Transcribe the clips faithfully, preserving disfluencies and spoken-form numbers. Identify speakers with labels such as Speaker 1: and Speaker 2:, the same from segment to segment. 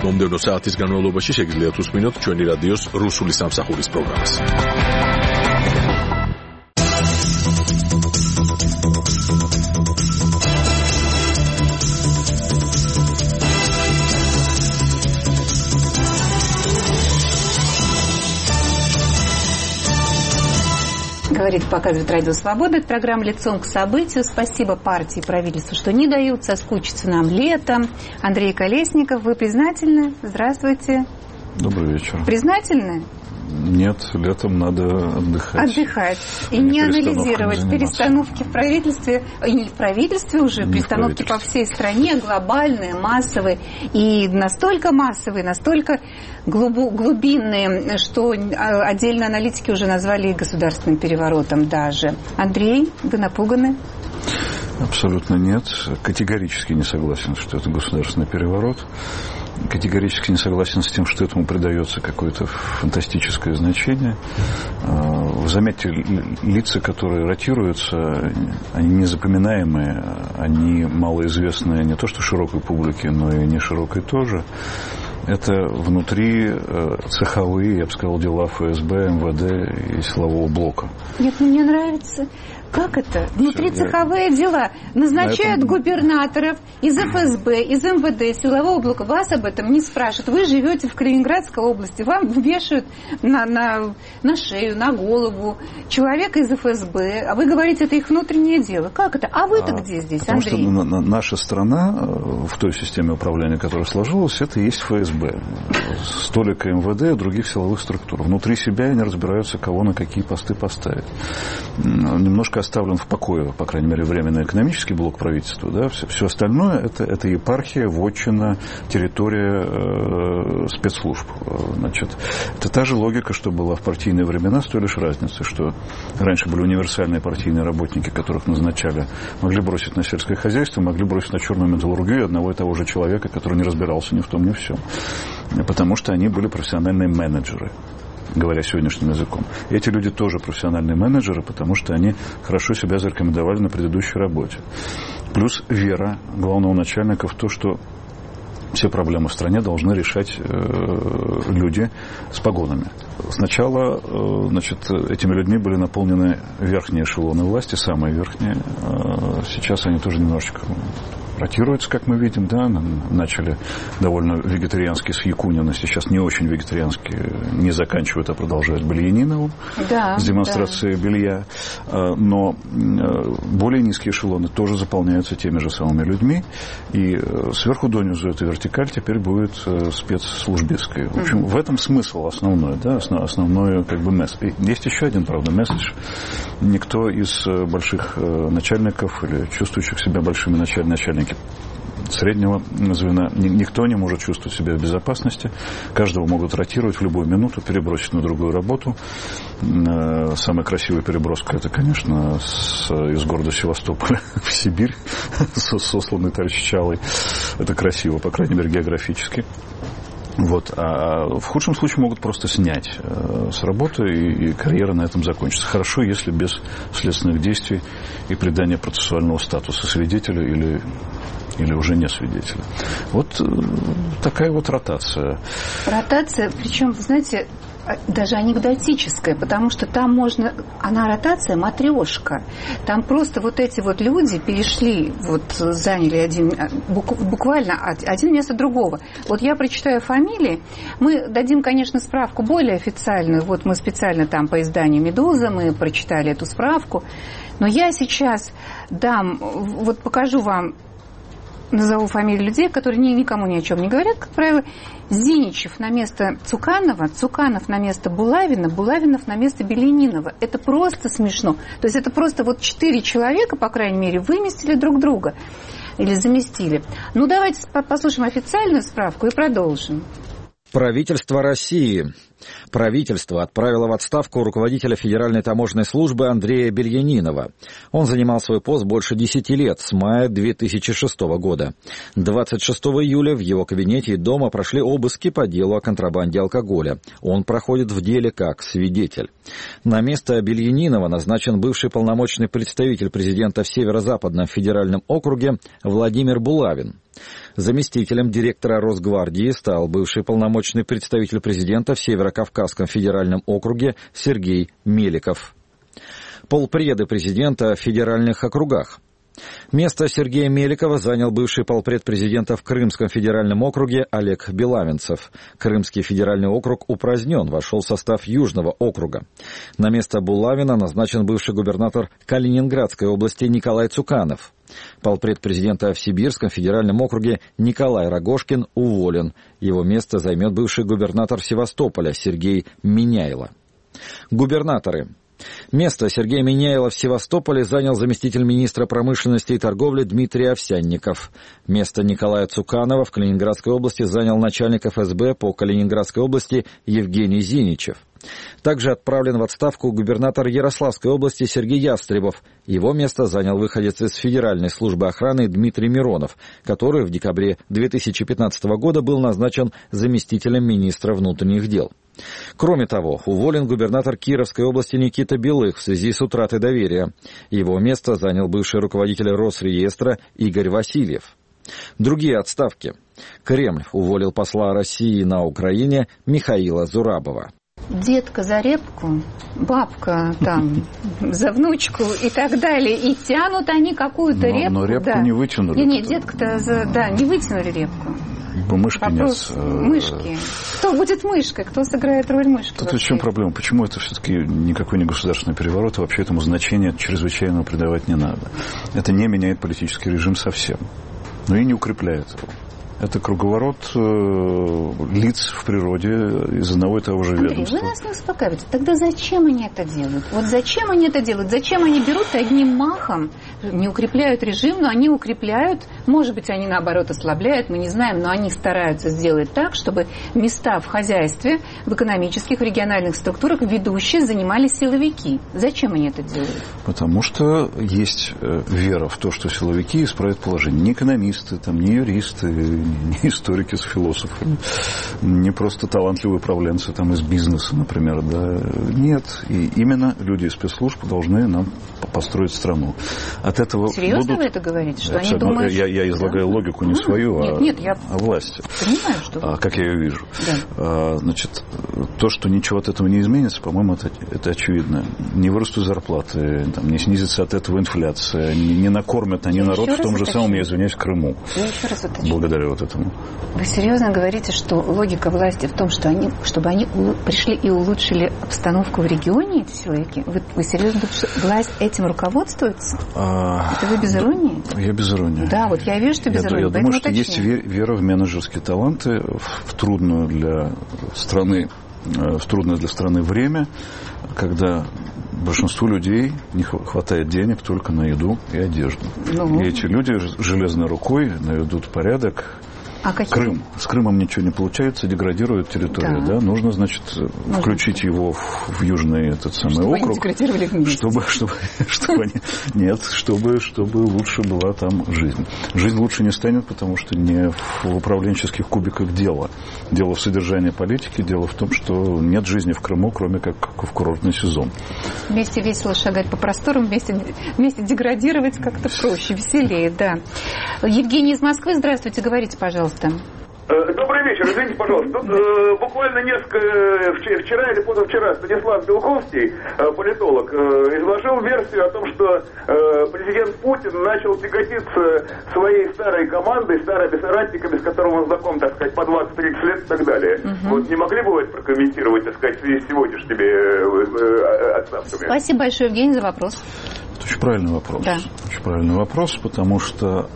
Speaker 1: მომდევნო საათის განმავლობაში შეგიძლიათ უსმინოთ ჩვენი რადიოს რუსული სამსახურის პროგრამას.
Speaker 2: Говорит, показывает Радио Свобода. Это программа «Лицом к событию». Спасибо партии и правительству, что не дают соскучиться нам летом. Андрей Колесников, вы признательны? Здравствуйте.
Speaker 3: Добрый вечер.
Speaker 2: Признательны?
Speaker 3: Нет, летом надо отдыхать.
Speaker 2: Отдыхать. И не анализировать перестановки в правительстве, и не в правительстве уже, не перестановки по всей стране, глобальные, массовые. И настолько массовые, настолько глубинные, что отдельные аналитики уже назвали государственным переворотом даже. Андрей, вы напуганы?
Speaker 3: Абсолютно нет. Категорически не согласен, что это государственный переворот. Категорически не согласен с тем, что этому придается какое-то фантастическое значение. Вы заметьте, лица, которые ротируются, они незапоминаемые, они малоизвестные не то что широкой публике, но и не широкой тоже. Это внутри цеховые, я бы сказал, дела эф эс бэ, эм вэ дэ и силового блока.
Speaker 2: Нет, мне нравится. Как это? Внутри Все, цеховые я... дела. Назначают этом... губернаторов из эф эс бэ, из эм вэ дэ, силового блока. Вас об этом не спрашивают. Вы живете в Калининградской области. Вам вешают на, на, на шею, на голову человека из эф эс бэ. А вы говорите, это их внутреннее дело. Как это? А вы-то а, где здесь,
Speaker 3: потому
Speaker 2: Андрей?
Speaker 3: Потому что наша страна в той системе управления, которая сложилась, это и есть эф эс бэ. Столько эм вэ дэ и других силовых структур. Внутри себя они разбираются, кого на какие посты поставить. Немножко оставлен в покое, по крайней мере, временно экономический блок правительства. Да? Все, все остальное это, это епархия, вотчина, территория э, спецслужб. Значит, это та же логика, что была в партийные времена, с той лишь разницей, что раньше были универсальные партийные работники, которых назначали, могли бросить на сельское хозяйство, могли бросить на черную металлургию одного и того же человека, который не разбирался ни в том, ни в всем. Потому что они были профессиональные менеджеры, говоря сегодняшним языком. И эти люди тоже профессиональные менеджеры, потому что они хорошо себя зарекомендовали на предыдущей работе. Плюс вера главного начальника в то, что все проблемы в стране должны решать э, люди с погонами. Сначала э, значит, этими людьми были наполнены верхние эшелоны власти, самые верхние. Э, сейчас они тоже немножечко ротируются, как мы видим, да, начали довольно вегетариански с Якунина, сейчас не очень вегетариански, не заканчивают, а продолжают Бельянинову
Speaker 2: да,
Speaker 3: с демонстрацией да. белья. Но более низкие эшелоны тоже заполняются теми же самыми людьми, и сверху донизу эта вертикаль теперь будет спецслужбистской. В общем, в этом смысл основной, да, основной как бы месседж. Есть еще один, правда, месседж. Никто из больших начальников или чувствующих себя большими начальниками среднего звена, никто не может чувствовать себя в безопасности. Каждого могут ротировать в любую минуту, перебросить на другую работу. Самая красивая переброска — это, конечно, с, из города Севастополя в Сибирь, сосланный товарищ Чалой. Это красиво, по крайней мере, географически. Вот. А в худшем случае могут просто снять э, с работы, и, и карьера на этом закончится. Хорошо, если без следственных действий и придания процессуального статуса свидетеля или, или уже не свидетеля. Вот э, такая вот ротация.
Speaker 2: Ротация, причем, вы знаете, даже анекдотическая, потому что там можно, она ротация матрешка. Там просто вот эти вот люди перешли, вот заняли один, буквально один вместо другого. Вот я прочитаю фамилии, мы дадим, конечно, справку более официальную, вот мы специально там по изданию «Медуза» мы прочитали эту справку, но я сейчас дам, вот покажу вам, назову фамилии людей, которые никому ни о чем не говорят, как правило. Зиничев на место Цуканова, Цуканов на место Булавина, Булавинов на место Белянинова. Это просто смешно. То есть это просто вот четыре человека, по крайней мере, выместили друг друга. Или заместили. Ну, давайте послушаем официальную справку и продолжим.
Speaker 4: Правительство России. Правительство отправило в отставку руководителя Федеральной таможенной службы Андрея Бельянинова. Он занимал свой пост больше десяти лет, с мая две тысячи шестого года. двадцать шестого июля в его кабинете и дома прошли обыски по делу о контрабанде алкоголя. Он проходит в деле как свидетель. На место Бельянинова назначен бывший полномочный представитель президента в Северо-Западном федеральном округе Владимир Булавин. Заместителем директора Росгвардии стал бывший полномочный представитель президента в Северо-Кавказском федеральном округе Сергей Меликов. Полпреды президента в федеральных округах. Место Сергея Меликова занял бывший полпред президента в Крымском федеральном округе Олег Белавинцев. Крымский федеральный округ упразднен, вошел в состав Южного округа. На место Булавина назначен бывший губернатор Калининградской области Николай Цуканов. Полпред президента в Сибирском федеральном округе Николай Рогожкин уволен. Его место займет бывший губернатор Севастополя Сергей Миняйло. Губернаторы. Место Сергея Миняйла в Севастополе занял заместитель министра промышленности и торговли Дмитрий Овсянников. Место Николая Цуканова в Калининградской области занял начальник эф эс бэ по Калининградской области Евгений Зиничев. Также отправлен в отставку губернатор Ярославской области Сергей Ястребов. Его место занял выходец из Федеральной службы охраны Дмитрий Миронов, который в декабре две тысячи пятнадцатого года был назначен заместителем министра внутренних дел. Кроме того, уволен губернатор Кировской области Никита Белых в связи с утратой доверия. Его место занял бывший руководитель Росреестра Игорь Васильев. Другие отставки. Кремль уволил посла России на Украине Михаила Зурабова.
Speaker 2: Детка за репку, бабка там за внучку и так далее. И тянут они какую-то
Speaker 3: но,
Speaker 2: репку.
Speaker 3: Но репку
Speaker 2: да.
Speaker 3: не вытянули.
Speaker 2: Нет, нет, детка-то, за, да, не вытянули репку.
Speaker 3: Мышки
Speaker 2: Вопрос
Speaker 3: нет.
Speaker 2: Мышки. Кто будет мышкой? Кто сыграет роль мышки?
Speaker 3: Тут в чем проблема? Почему это все-таки никакой не государственный переворот, и вообще этому значения чрезвычайного придавать не надо? Это не меняет политический режим совсем. Но и не укрепляет его. Это круговорот э, лиц в природе из одного и того же
Speaker 2: Андрей,
Speaker 3: ведомства.
Speaker 2: вы нас не успокаиваете. Тогда зачем они это делают? Вот зачем они это делают? Зачем они берут и одним махом не укрепляют режим, но они укрепляют, может быть, они наоборот ослабляют, мы не знаем, но они стараются сделать так, чтобы места в хозяйстве, в экономических, в региональных структурах ведущие занимали силовики. Зачем они это делают?
Speaker 3: Потому что есть вера в то, что силовики исправят положение. Не экономисты, там, не юристы, не историки с философами, не просто талантливые управленцы там, из бизнеса, например. Да. Нет. И именно люди из спецслужб должны нам построить страну. От этого
Speaker 2: Серьезно
Speaker 3: будут...
Speaker 2: вы это говорите? Что
Speaker 3: Абсолютно.
Speaker 2: они думают...
Speaker 3: Я, я излагаю да? логику не свою,
Speaker 2: нет,
Speaker 3: а,
Speaker 2: нет, я
Speaker 3: а власти.
Speaker 2: Понимаю, что...
Speaker 3: А, как я ее вижу.
Speaker 2: Да.
Speaker 3: А, значит, то, что ничего от этого не изменится, по-моему, это, это очевидно. Не вырастут зарплаты, там, не снизится от этого инфляция, не, не накормят они я народ в том же самом, я извиняюсь, Крыму.
Speaker 2: Я еще раз уточню.
Speaker 3: Благодаря вот этому.
Speaker 2: Вы серьезно говорите, что логика власти в том, что они, чтобы они пришли и улучшили обстановку в регионе, эти силовики? Вы, вы серьезно думаете, что власть этим руководствуется? А, это вы без иронии?
Speaker 3: Я без иронии.
Speaker 2: Да, вот я вижу, что без
Speaker 3: я,
Speaker 2: иронии.
Speaker 3: Я думаю, что есть вера в менеджерские таланты в, в трудную для страны, в трудное для страны время, когда большинству людей не хватает денег только на еду и одежду. Ну, и эти люди железной рукой наведут порядок.
Speaker 2: А какие?
Speaker 3: Крым. С Крымом ничего не получается, деградирует территорию. Да. Да? Нужно, значит, Нужно. включить его в, в южный этот самый
Speaker 2: чтобы
Speaker 3: округ.
Speaker 2: Они деградировали вместе.
Speaker 3: Чтобы, чтобы, чтобы они, нет, чтобы, чтобы лучше была там жизнь. Жизнь лучше не станет, потому что не в управленческих кубиках дело. Дело в содержании политики, дело в том, что нет жизни в Крыму, кроме как в курортный сезон.
Speaker 2: Вместе весело шагать по просторам, вместе, вместе деградировать как-то проще, веселее, да. Евгений из Москвы, здравствуйте, говорите, пожалуйста.
Speaker 5: Добрый вечер, извините, пожалуйста. Тут э, буквально несколько, вчера или позавчера Станислав Белковский, э, политолог, э, изложил версию о том, что э, президент Путин начал тяготиться своей старой командой, старыми соратниками, с которыми он знаком, так сказать, по двадцать-тридцать лет и так далее. Угу. Вот не могли бы вы это прокомментировать, так сказать, в связи с сегодняшними э, отставками?
Speaker 2: Спасибо большое, Евгений, за вопрос.
Speaker 3: Это очень правильный вопрос.
Speaker 2: Да.
Speaker 3: Очень правильный вопрос, потому что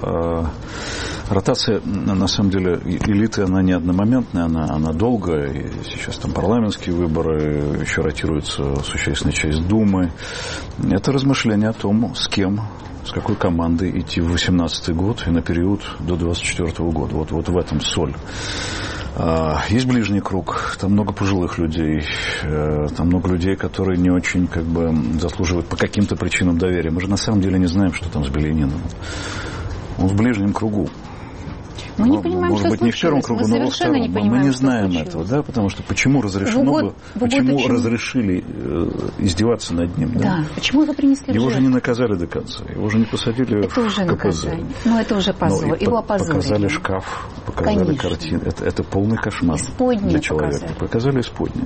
Speaker 3: э, ротация, на самом деле, элиты, она не одномоментная, она, она долгая. И сейчас там парламентские выборы, еще ротируется существенная часть Думы. Это размышление о том, с кем, с какой командой идти в восемнадцатый год и на период до двадцать четвёртого года. Вот, вот в этом соль. Есть ближний круг, там много пожилых людей, там много людей, которые не очень как бы заслуживают по каким-то причинам доверия. Мы же на самом деле не знаем, что там с Бельяниновым. Он в ближнем кругу.
Speaker 2: Мы не понимаем,
Speaker 3: может
Speaker 2: что
Speaker 3: быть, не в первом кругу, но во втором.
Speaker 2: Не понимаем,
Speaker 3: мы не знаем этого, да, потому что почему разрешено
Speaker 2: год,
Speaker 3: бы, почему
Speaker 2: очень...
Speaker 3: разрешили э, издеваться над ним, да?
Speaker 2: Да, почему его принесли
Speaker 3: Его
Speaker 2: в
Speaker 3: же не наказали до конца, его же не посадили
Speaker 2: это
Speaker 3: в
Speaker 2: уже
Speaker 3: КПЗ.
Speaker 2: Наказание. Но это уже позор, его опозорили.
Speaker 3: Показали шкаф, показали
Speaker 2: Конечно.
Speaker 3: картины, это, это полный кошмар
Speaker 2: исподнее
Speaker 3: для человека.
Speaker 2: Показали,
Speaker 3: показали исподнее.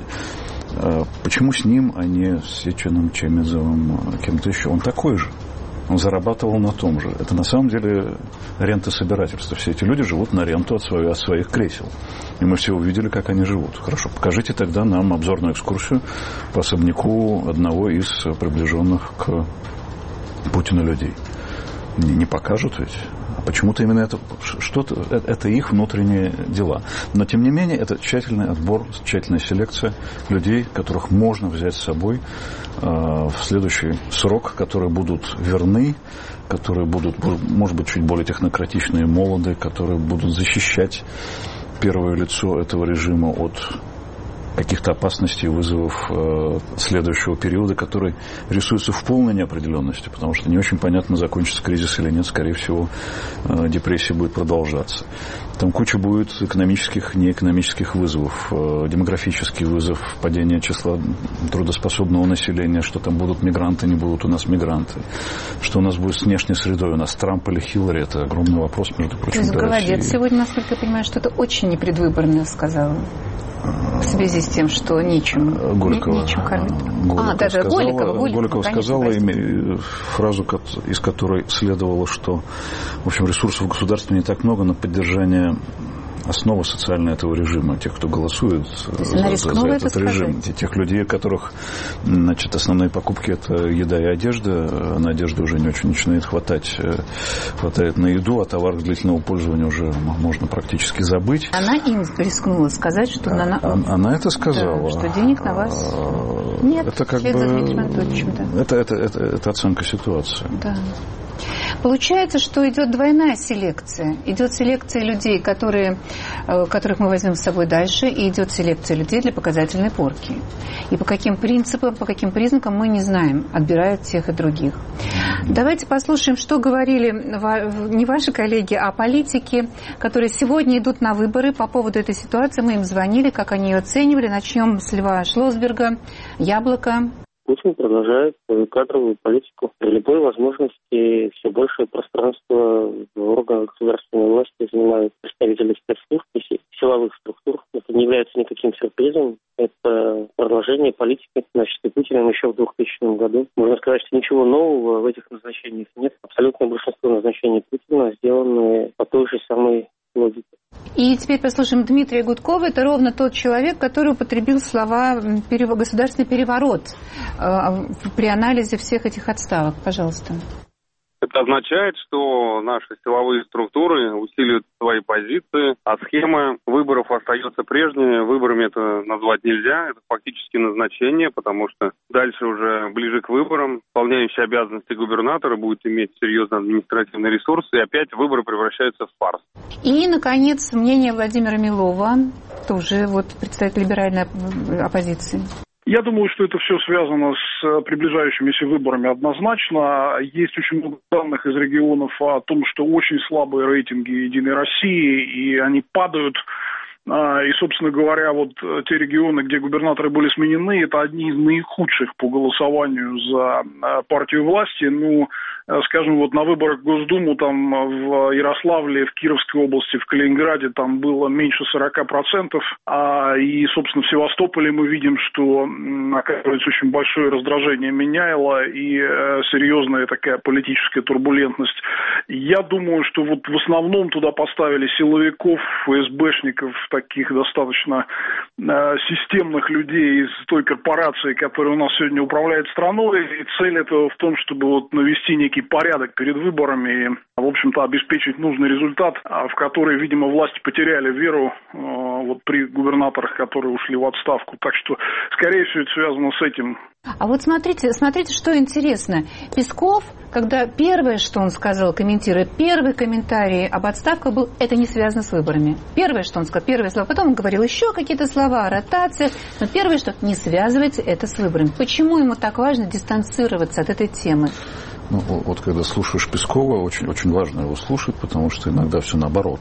Speaker 3: А почему с ним, а не с Сеченым, Чемизовым, кем-то еще? Он такой же. Он зарабатывал на том же. Это на самом деле рентособирательство. Все эти люди живут на ренту от своих, от своих кресел. И мы все увидели, как они живут. Хорошо, покажите тогда нам обзорную экскурсию по особняку одного из приближенных к Путину людей. Не, не покажут ведь. А почему-то именно это, что-то, это их внутренние дела. Но, тем не менее, это тщательный отбор, тщательная селекция людей, которых можно взять с собой э, в следующий срок, которые будут верны, которые будут, может быть, чуть более технократичные, молодые, которые будут защищать первое лицо этого режима от каких-то опасностей, вызовов э, следующего периода, который рисуется в полной неопределенности, потому что не очень понятно, закончится кризис или нет. Скорее всего, э, депрессия будет продолжаться. Там куча будет экономических, неэкономических вызовов, э, демографический вызов, падение числа трудоспособного населения, что там будут мигранты, не будут у нас мигранты, что у нас будет с внешней средой, у нас Трамп или Хиллари, это огромный вопрос, между прочим, для России.
Speaker 2: Голодец сегодня, насколько я понимаю, что-то очень непредвыборное сказала. В связи с тем, что нечем,
Speaker 3: Голикова,
Speaker 2: нечем кормить.
Speaker 3: Голикова
Speaker 2: а, даже
Speaker 3: сказала,
Speaker 2: Голикова. Голикова,
Speaker 3: Голикова
Speaker 2: конечно,
Speaker 3: сказала фразу, из которой следовало, что, в общем, ресурсов государства не так много на поддержание основа социальная этого режима, тех, кто голосует за, за, за этот режим, тех людей, у которых, значит, основные покупки это еда и одежда, на одежду уже не очень начинает хватать, хватает на еду, а товар длительного пользования уже можно практически забыть.
Speaker 2: Она им рискнула сказать, что
Speaker 3: а,
Speaker 2: она...
Speaker 3: Она это сказала.
Speaker 2: Да, что денег на вас
Speaker 3: а,
Speaker 2: нет,
Speaker 3: это как бы...
Speaker 2: да.
Speaker 3: это, это, это, это оценка ситуации.
Speaker 2: Да. Получается, что идет двойная селекция. Идет селекция людей, которые, которых мы возьмем с собой дальше, и идет селекция людей для показательной порки. И по каким принципам, по каким признакам мы не знаем, отбирают тех и других. Давайте послушаем, что говорили не ваши коллеги, а политики, которые сегодня идут на выборы по поводу этой ситуации. Мы им звонили, как они ее оценивали. Начнем с Льва Шлосберга, «Яблоко».
Speaker 6: Путин продолжает свою кадровую политику. При любой возможности все большее пространство в органах государственной власти занимают представители спецслужб и силовых структур. Это не является никаким сюрпризом. Это продолжение политики, начатой Путиным еще в двухтысячном году. Можно сказать, что ничего нового в этих назначениях нет. Абсолютное большинство назначений Путина сделаны по той же самой логике.
Speaker 2: И теперь послушаем Дмитрия Гудкова. Это ровно тот человек, который употребил слова «государственный переворот» при анализе всех этих отставок. Пожалуйста.
Speaker 7: Это означает, что наши силовые структуры усиливают свои позиции, а схема выборов остается прежней. Выборами это назвать нельзя, это фактически назначение, потому что дальше уже ближе к выборам исполняющий обязанности губернатора будет иметь серьезный административный ресурс, и опять выборы превращаются в фарс.
Speaker 2: И, наконец, мнение Владимира Милова, тоже вот представитель либеральной оппозиции.
Speaker 8: Я думаю, что это все связано с приближающимися выборами однозначно. Есть очень много данных из регионов о том, что очень слабые рейтинги «Единой России», и они падают. И, собственно говоря, вот те регионы, где губернаторы были сменены, это одни из наихудших по голосованию за партию власти. Ну, скажем, вот на выборах в Госдуму там в Ярославле, в Кировской области, в Калининграде там было меньше сорок процентов. А, и, собственно, в Севастополе мы видим, что оказывается очень большое раздражение меняйло и э, серьезная такая политическая турбулентность. Я думаю, что вот в основном туда поставили силовиков, ФСБшников, таких достаточно э, системных людей из той корпорации, которая у нас сегодня управляет страной. И цель этого в том, чтобы вот навести некий порядок перед выборами и, в общем-то, обеспечить нужный результат, в который, видимо, власти потеряли веру э, вот при губернаторах, которые ушли в отставку. Так что, скорее всего, это связано с этим.
Speaker 2: А вот смотрите, смотрите, что интересно. Песков, когда первое, что он сказал, комментируя, первый комментарий об отставках был, это не связано с выборами. Первое, что он сказал, первое слово. Потом он говорил еще какие-то слова о ротациях, но первое, что не связывайте это с выборами. Почему ему так важно дистанцироваться от этой темы?
Speaker 3: Ну, вот когда слушаешь Пескова, очень, очень важно его слушать, потому что иногда все наоборот.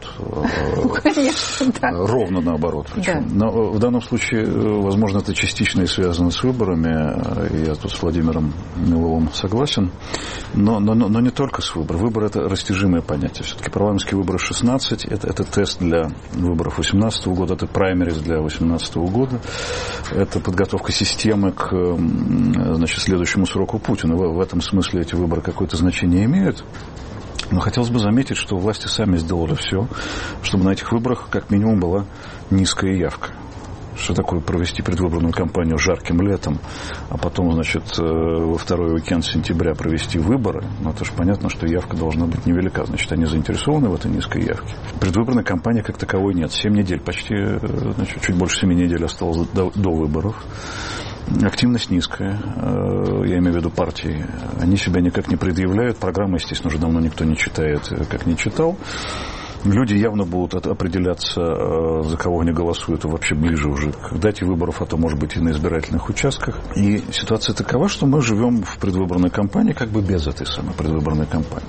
Speaker 2: Конечно, да.
Speaker 3: Ровно наоборот. Причем. Да. Но в данном случае, возможно, это частично и связано с выборами. Я тут с Владимиром Миловым согласен. Но, но, но не только с выбором. Выбор – это растяжимое понятие. Все-таки парламентские выборы шестнадцать – это, это тест для выборов восемнадцатого года, это праймериз для восемнадцатого года. Это подготовка системы к, значит, следующему сроку Путина. В, в этом смысле эти выборы какое-то значение имеют. Но хотелось бы заметить, что власти сами сделали все, чтобы на этих выборах как минимум была низкая явка. Что такое провести предвыборную кампанию жарким летом, а потом, значит, во второй уикенд сентября провести выборы? Ну, это же понятно, что явка должна быть невелика. Значит, они заинтересованы в этой низкой явке. Предвыборной кампании как таковой нет. Семь недель, почти, значит, чуть больше семи недель осталось до, до выборов. Активность низкая, я имею в виду партии. Они себя никак не предъявляют. Программы, естественно, уже давно никто не читает, как не читал. Люди явно будут определяться, за кого они голосуют, вообще ближе уже к дате выборов, а то, может быть, и на избирательных участках. И ситуация такова, что мы живем в предвыборной кампании как бы без этой самой предвыборной кампании.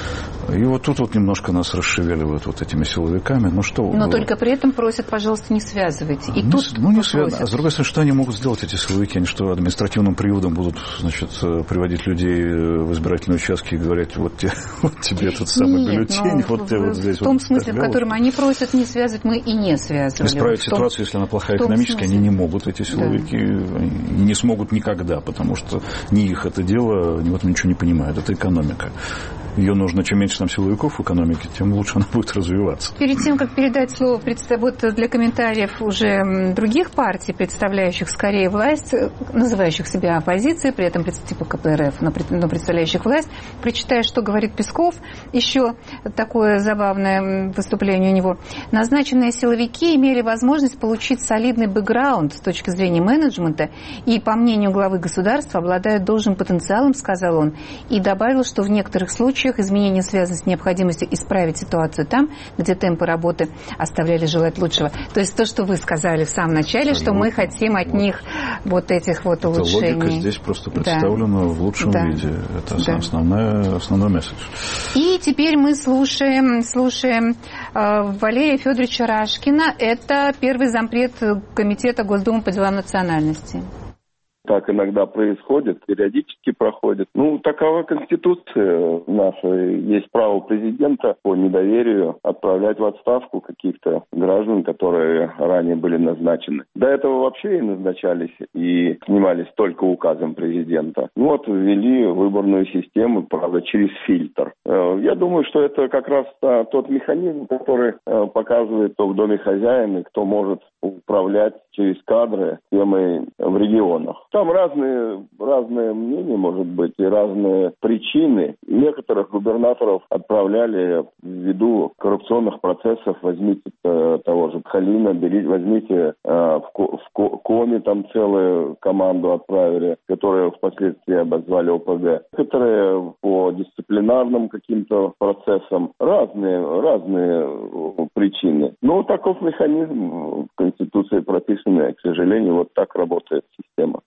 Speaker 3: И вот тут вот немножко нас расшевеливают вот этими силовиками. Ну что?
Speaker 2: Но только при этом просят, пожалуйста, не связывайте. И
Speaker 3: ну,
Speaker 2: тут
Speaker 3: ну не связано. А с другой стороны, что они могут сделать, эти силовики? Они что, административным приводом будут, значит, приводить людей в избирательные участки и говорить, вот, те, вот тебе этот самый
Speaker 2: Нет,
Speaker 3: бюллетень, вот ты вот здесь.
Speaker 2: В том
Speaker 3: вот
Speaker 2: смысле, в котором они просят не связывать, мы и не связывали.
Speaker 3: Исправить
Speaker 2: том,
Speaker 3: ситуацию, если она плохая экономически, они не могут, эти силовики, да. И не смогут никогда, потому что не их это дело, они в этом ничего не понимают. Это экономика. Ее нужно, чем меньше там силовиков в экономике, тем лучше она будет развиваться.
Speaker 2: Перед тем, как передать слово вот для комментариев уже других партий, представляющих скорее власть, называющих себя оппозицией, при этом типа ка пэ эр эф, но представляющих власть, прочитаю, что говорит Песков. Еще такое забавное выступление у него. Назначенные силовики имели возможность получить солидный бэкграунд с точки зрения менеджмента и, по мнению главы государства, обладают должным потенциалом, сказал он, и добавил, что в некоторых случаях изменения связаны с необходимостью исправить ситуацию там, где темпы работы оставляли желать лучшего. То есть то, что вы сказали в самом начале, что мы хотим от вот. них вот этих вот улучшений.
Speaker 3: Логика здесь просто представлена, да, в лучшем да. виде. Это да. основной, основной месседж.
Speaker 2: И теперь мы слушаем, слушаем э, Валерия Федоровича Рашкина. Это первый зампред Комитета Госдумы по делам национальности.
Speaker 9: Так иногда происходит, периодически проходит. Ну, такова Конституция наша. Есть право президента по недоверию отправлять в отставку каких-то граждан, которые ранее были назначены. До этого вообще и назначались, и снимались только указом президента. Ну, вот ввели выборную систему, правда, через фильтр. Я думаю, что это как раз тот механизм, который показывает, кто в доме хозяин и кто может управлять через кадры темой в регионах. Там разные, разные мнения, может быть, и разные причины. Некоторых губернаторов отправляли ввиду коррупционных процессов. Возьмите э, того же Халина, берите, возьмите э, в, в Коми, там целую команду отправили, которую впоследствии обозвали о пэ гэ. Некоторые по дисциплинарным каким-то процессам. Разные, разные причины. Но таков механизм в Конституции прописанный. К сожалению, вот так работает система.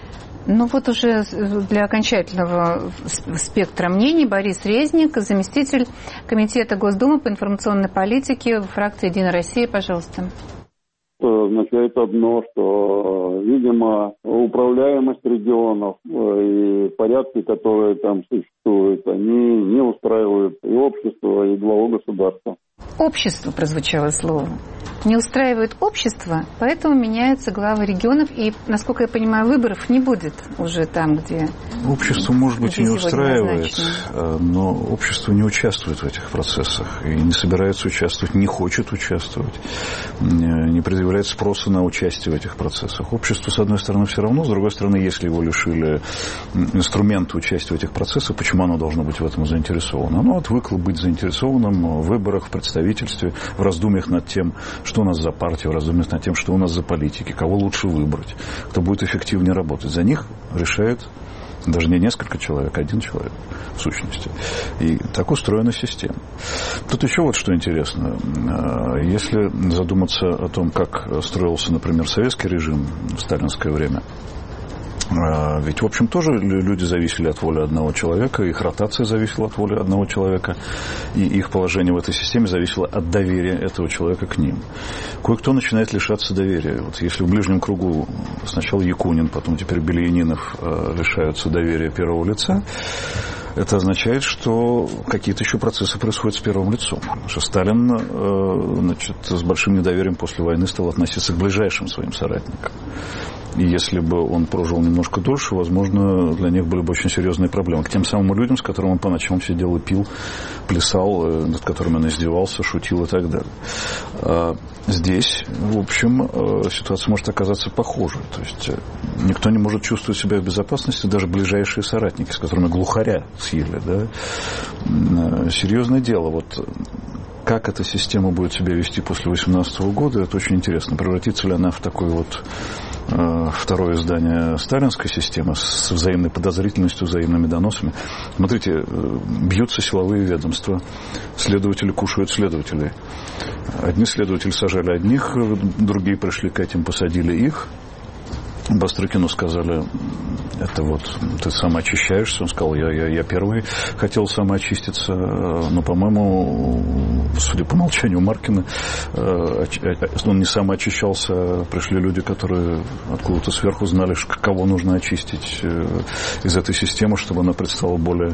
Speaker 2: Ну вот уже для окончательного спектра мнений Борис Резник, заместитель Комитета Госдумы по информационной политике фракции «Единая Россия». Пожалуйста.
Speaker 10: Означает одно, что, видимо, управляемость регионов и порядки, которые там существуют, они не устраивают и общество, и главу государства.
Speaker 2: Общество прозвучало слово. Не устраивает общество, поэтому меняются главы регионов, и, насколько я понимаю, выборов не будет уже там, где...
Speaker 3: Общество, может быть, и не устраивает, но общество не участвует в этих процессах, и не собирается участвовать, не хочет участвовать, не предъявляет спроса на участие в этих процессах. Общество, с одной стороны, все равно, с другой стороны, если его лишили инструмента участия в этих процессах, почему оно должно быть в этом заинтересовано? Оно отвыкло быть заинтересованным в выборах, в представительстве, правительстве, в раздумьях над тем, что у нас за партия, в раздумьях над тем, что у нас за политики, кого лучше выбрать, кто будет эффективнее работать. За них решает даже не несколько человек, а один человек в сущности. И так устроена система. Тут еще вот что интересно. Если задуматься о том, как строился, например, советский режим в сталинское время, ведь, в общем, тоже люди зависели от воли одного человека, их ротация зависела от воли одного человека, и их положение в этой системе зависело от доверия этого человека к ним. Кое-кто начинает лишаться доверия. Вот если в ближнем кругу сначала Якунин, потом теперь Бельянинов лишаются доверия первого лица, это означает, что какие-то еще процессы происходят с первым лицом. Потому что Сталин, значит, с большим недоверием после войны стал относиться к ближайшим своим соратникам. И если бы он прожил немножко дольше, возможно, для них были бы очень серьезные проблемы. К тем самым людям, с которыми он по ночам сидел и пил, плясал, над которыми он издевался, шутил и так далее. А здесь, в общем, ситуация может оказаться похожей. То есть никто не может чувствовать себя в безопасности, даже ближайшие соратники, с которыми глухаря съели. Да? Серьезное дело. Вот как эта система будет себя вести после восемнадцатого года, это очень интересно. Превратится ли она в такой вот второе издание сталинской системы с взаимной подозрительностью, взаимными доносами. Смотрите, бьются силовые ведомства, следователи кушают следователей. Одни следователи сажали одних, другие пришли к этим, посадили их. Бастрыкину сказали, это вот ты самоочищаешься. Он сказал, я, я, я первый хотел самоочиститься, но, по-моему, судя по молчанию Маркина, он не самоочищался, пришли люди, которые откуда-то сверху знали, кого нужно очистить из этой системы, чтобы она предстала в более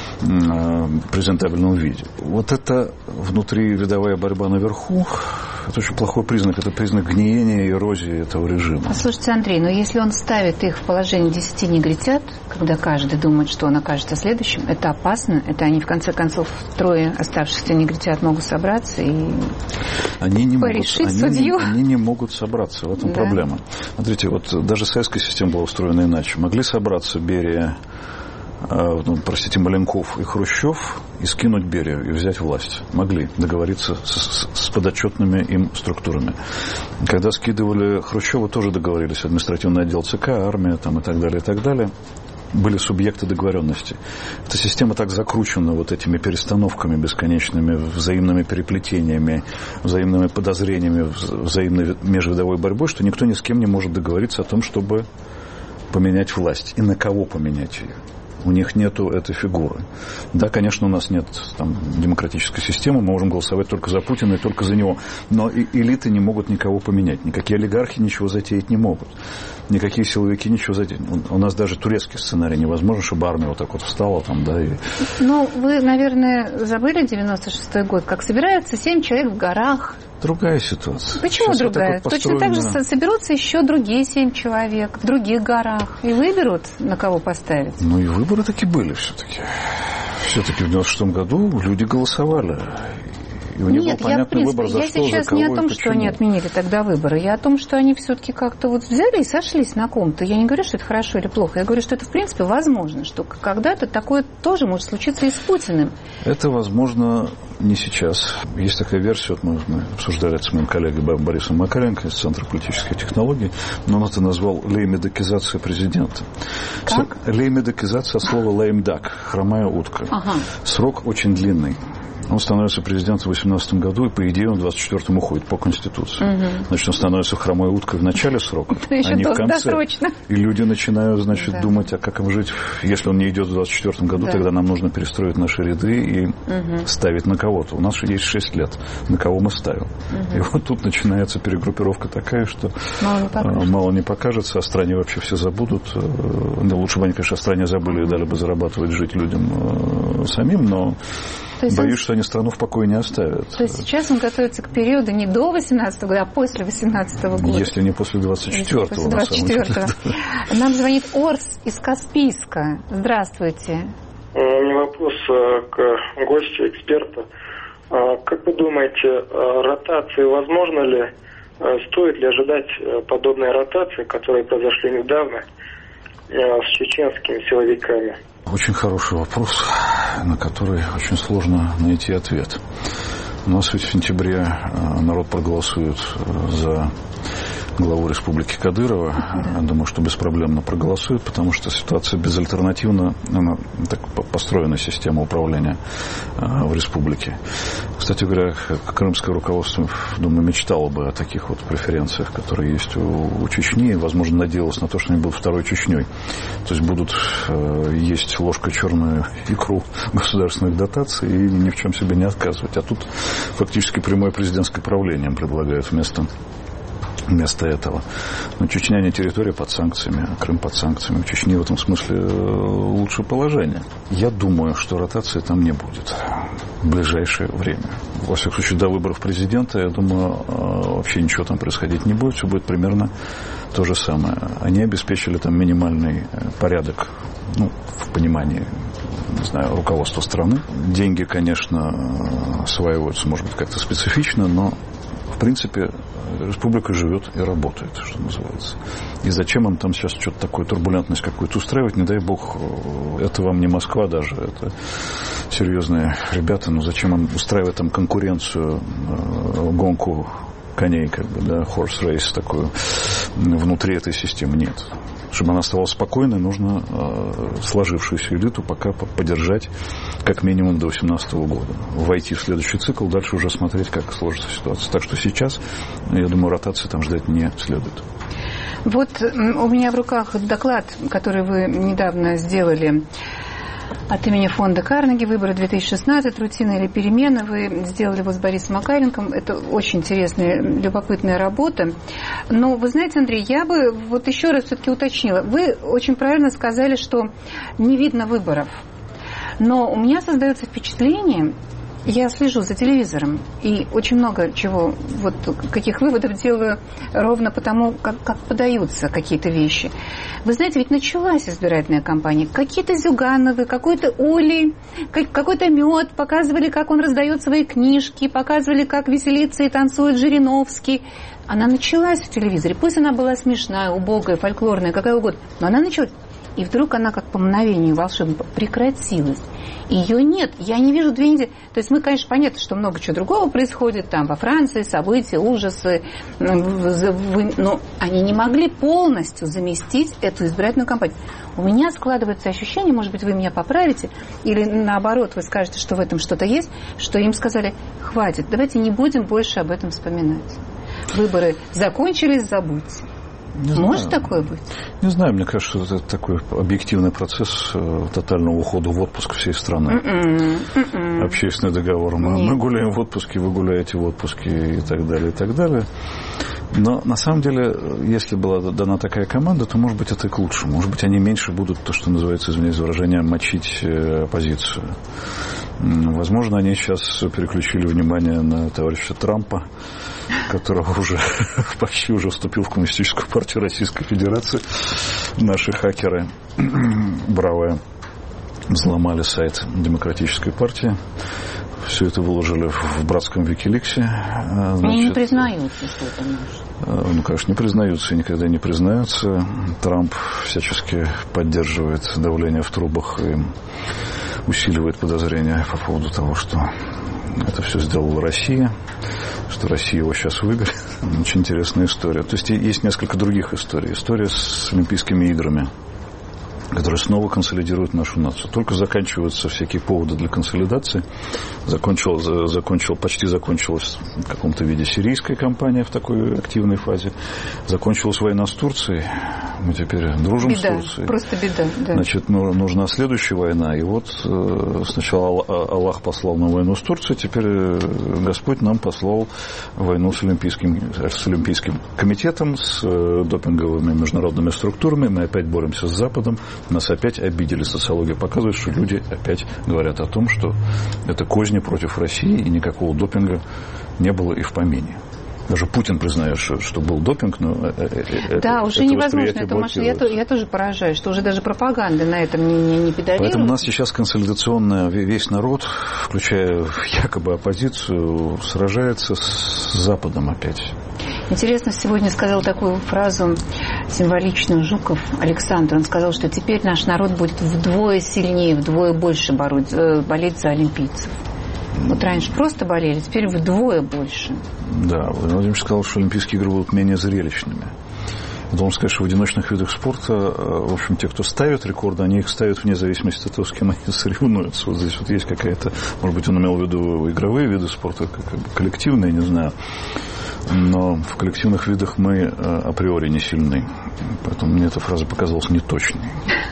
Speaker 3: презентабельном виде. Вот это внутривидовая борьба наверху, это очень плохой признак, это признак гниения и эрозии этого режима.
Speaker 2: Послушайте, Андрей, но если он ставит их в положение десяти негритят, когда каждый думает, что он окажется следующим, это опасно. Это они, в конце концов, трое оставшихся негритят могут собраться и
Speaker 3: они не
Speaker 2: порешить
Speaker 3: могут,
Speaker 2: судью.
Speaker 3: Они, они не могут собраться, в этом
Speaker 2: да. проблема.
Speaker 3: Смотрите, вот даже советская система была устроена иначе. Могли собраться Берия, ну, простите, Маленков и Хрущев и скинуть Берию и взять власть. Могли договориться с, с подотчетными им структурами. Когда скидывали Хрущева, тоже договорились. Административный отдел ЦК, армия там, и так далее, и так далее. Были субъекты договоренности. Эта система так закручена вот этими перестановками бесконечными, взаимными переплетениями, взаимными подозрениями, взаимной межвидовой борьбой, что никто ни с кем не может договориться о том, чтобы поменять власть. И на кого поменять ее. У них нету этой фигуры. Да, конечно, у нас нет там демократической системы, мы можем голосовать только за Путина и только за него. Но и элиты не могут никого поменять. Никакие олигархи ничего затеять не могут. Никакие силовики ничего затеять. У нас даже турецкий сценарий невозможно, чтобы армия вот так вот встала там, да, и...
Speaker 2: Ну, вы, наверное, забыли девяносто шестой год, как собираются семь человек в горах.
Speaker 3: Другая ситуация.
Speaker 2: Почему
Speaker 3: Сейчас
Speaker 2: другая?
Speaker 3: вот
Speaker 2: Точно так же соберутся еще другие семь человек в других горах и выберут, на кого поставить.
Speaker 3: Ну и выборы таки были все-таки. Все-таки в девяносто шестом году люди голосовали. И у них
Speaker 2: Нет,
Speaker 3: был понятный
Speaker 2: я, в принципе,
Speaker 3: выбор, за
Speaker 2: я
Speaker 3: что,
Speaker 2: сейчас
Speaker 3: за кого
Speaker 2: не о том,
Speaker 3: и
Speaker 2: что
Speaker 3: почему.
Speaker 2: они отменили тогда выборы. Я о том, что они все-таки как-то вот взяли и сошлись на ком-то. Я не говорю, что это хорошо или плохо. Я говорю, что это, в принципе, возможно. Что когда-то такое тоже может случиться и с Путиным.
Speaker 3: Это возможно не сейчас. Есть такая версия, вот мы, мы обсуждали это с моим коллегой Борисом Макаренко из Центра политической технологии, но он это назвал леймедокизация президента.
Speaker 2: Как?
Speaker 3: Леймедокизация от слова леймдак, хромая утка.
Speaker 2: Ага.
Speaker 3: Срок очень длинный. Он становится президентом в восемнадцатом году, и, по идее, он в двадцать четвёртом уходит по Конституции. Угу. Значит, он становится хромой уткой в начале срока, а не в конце. Досрочно. И люди начинают, значит, да. думать, а как им жить. Если он не идет в двадцать четвёртом году, да. тогда нам нужно перестроить наши ряды и угу. ставить на кого-то. У нас есть шесть лет. На кого мы ставим? Угу. И вот тут начинается перегруппировка такая, что мало не покажется, мало не покажется, о стране вообще все забудут. Ну, лучше бы они, конечно, о стране забыли и дали бы зарабатывать, жить людям самим, но... Боюсь, он... что они страну в покое не оставят.
Speaker 2: То есть сейчас он готовится к периоду не до восемнадцатого года, а после восемнадцатого года.
Speaker 3: Если не после двадцать четвёртого.
Speaker 2: После двадцать четвёртого. Нам звонит Орс из Каспийска. Здравствуйте.
Speaker 11: У меня вопрос к гостю, эксперту. Как вы думаете, ротации возможно ли? Стоит ли ожидать подобной ротации, которые произошли недавно с чеченскими силовиками?
Speaker 3: Очень хороший вопрос, на который очень сложно найти ответ. У нас ведь в сентябре народ проголосует за главу республики Кадырова. Да. Я думаю, что беспроблемно проголосует, потому что ситуация безальтернативна. Она так построена, система управления в республике. Кстати говоря, крымское руководство, думаю, мечтало бы о таких вот преференциях, которые есть у, у Чечни, и, возможно, надеялось на то, что они будут второй Чечней. То есть будут э, есть ложкой черную икру государственных дотаций и ни в чем себе не отказывать. А тут фактически прямое президентское правление предлагают вместо Вместо этого. Но Чечня не территория под санкциями, а Крым под санкциями. У Чечни в этом смысле лучшее положение. Я думаю, что ротации там не будет в ближайшее время. Во всяком случае, до выборов президента, я думаю, вообще ничего там происходить не будет. Все будет примерно то же самое. Они обеспечили там минимальный порядок, ну, в понимании, не знаю, руководства страны. Деньги, конечно, осваиваются, может быть, как-то специфично, но в принципе республика живет и работает, что называется. И зачем им там сейчас что-то такое, турбулентность какую-то устраивать, не дай бог, это вам не Москва даже, это серьезные ребята, но зачем им устраивать там конкуренцию, гонку коней, как бы, да, horse race такую внутри этой системы? Нет. Чтобы она оставалась спокойной, нужно э, сложившуюся элиту пока поддержать как минимум до две тысячи восемнадцатого года. Войти в следующий цикл, дальше уже смотреть, как сложится ситуация. Так что сейчас, я думаю, ротации там ждать не следует.
Speaker 2: Вот у меня в руках доклад, который вы недавно сделали от имени фонда Карнеги, выборы две тысячи шестнадцать, рутина или перемены. Вы сделали его с Борисом Макаренком. Это очень интересная, любопытная работа. Но вы знаете, Андрей, я бы вот еще раз все-таки уточнила. Вы очень правильно сказали, что не видно выборов. Но у меня создается впечатление, я слежу за телевизором и очень много чего, вот каких выводов делаю ровно потому, как, как подаются какие-то вещи. Вы знаете, ведь началась избирательная кампания. Какие-то Зюгановы, какой-то Оли, какой-то Мед, показывали, как он раздает свои книжки, показывали, как веселится и танцует Жириновский. Она началась в телевизоре. Пусть она была смешная, убогая, фольклорная, какая угодно, но она началась. И вдруг она, как по мгновению волшебно, прекратилась. Ее нет. Я не вижу две недели. То есть мы, конечно, понятно, что много чего другого происходит. Там во Франции события, ужасы. Но они не могли полностью заместить эту избирательную кампанию. У меня складывается ощущение, может быть, вы меня поправите, или наоборот, вы скажете, что в этом что-то есть, что им сказали, хватит, давайте не будем больше об этом вспоминать. Выборы закончились, забудьте. Не Может знаю. Такое быть?
Speaker 3: Не знаю, мне кажется, что это такой объективный процесс тотального ухода в отпуск всей страны. Mm-mm. Mm-mm. Общественный договор. Мы, мы гуляем в отпуске, вы гуляете в отпуске и так далее, и так далее. Но на самом деле, если была дана такая команда, то, может быть, это и к лучшему. Может быть, они меньше будут, то, что называется, извиняюсь за выражение, мочить оппозицию. Возможно, они сейчас переключили внимание на товарища Трампа, которого уже почти уже вступил в Коммунистическую партию Российской Федерации. Наши хакеры бравые взломали сайт Демократической партии. Все это выложили в братском Викиликсе.
Speaker 2: Они не признаются, что это наш.
Speaker 3: Ну, конечно, не признаются и никогда не признаются. Трамп всячески поддерживает давление в трубах и усиливает подозрения по поводу того, что это все сделала Россия, что Россия его сейчас выиграет. Очень интересная история. То есть есть несколько других историй. История с Олимпийскими играми, которые снова консолидируют нашу нацию. Только заканчиваются всякие поводы для консолидации. Закончил, закончил, почти закончилась в каком-то виде сирийская кампания в такой активной фазе. Закончилась война с Турцией. Мы теперь дружим беда, с Турцией.
Speaker 2: Просто беда. Да.
Speaker 3: Значит, нужна следующая война. И вот сначала Аллах послал нам войну с Турцией, теперь Господь нам послал войну с Олимпийским, с Олимпийским комитетом, с допинговыми международными структурами. Мы опять боремся с Западом. Нас опять обидели. Социология показывает, что люди опять говорят о том, что это козни против России, и никакого допинга не было и в помине. Даже Путин признает, что, что был допинг, но
Speaker 2: да,
Speaker 3: это,
Speaker 2: уже
Speaker 3: это
Speaker 2: невозможно. Это, может, я, я тоже поражаюсь, что уже даже пропаганда на этом не, не, не педалирует.
Speaker 3: Поэтому у нас сейчас консолидационная, весь народ, включая якобы оппозицию, сражается с Западом опять.
Speaker 2: Интересно, сегодня сказал такую фразу символичную Жуков Александр. Он сказал, что теперь наш народ будет вдвое сильнее, вдвое больше бороть, болеть за олимпийцев. Вот раньше просто болели, теперь вдвое больше.
Speaker 3: Да, Владимир Владимирович сказал, что Олимпийские игры будут менее зрелищными. Я должен сказать, что в одиночных видах спорта, в общем, те, кто ставит рекорды, они их ставят вне зависимости от того, с кем они соревнуются. Вот здесь вот есть какая-то, может быть, он имел в виду игровые виды спорта, как бы коллективные, не знаю. Но в коллективных видах мы априори не сильны. Поэтому мне эта фраза показалась неточной.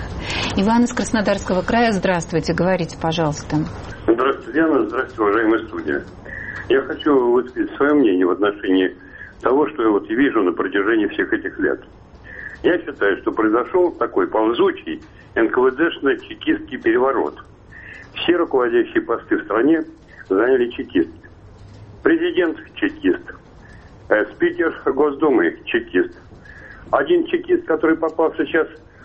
Speaker 2: Иван из Краснодарского края, здравствуйте, говорите, пожалуйста.
Speaker 12: Здравствуйте, Диана, здравствуйте, уважаемая студия. Я хочу высказать свое мнение в отношении того, что я вот вижу на протяжении всех этих лет. Я считаю, что произошел такой ползучий эн ка вэ дэшно-чекистский переворот. Все руководящие посты в стране заняли чекисты. Президент – чекист. Э, спикер Госдумы – чекист. Один чекист, который попался сейчас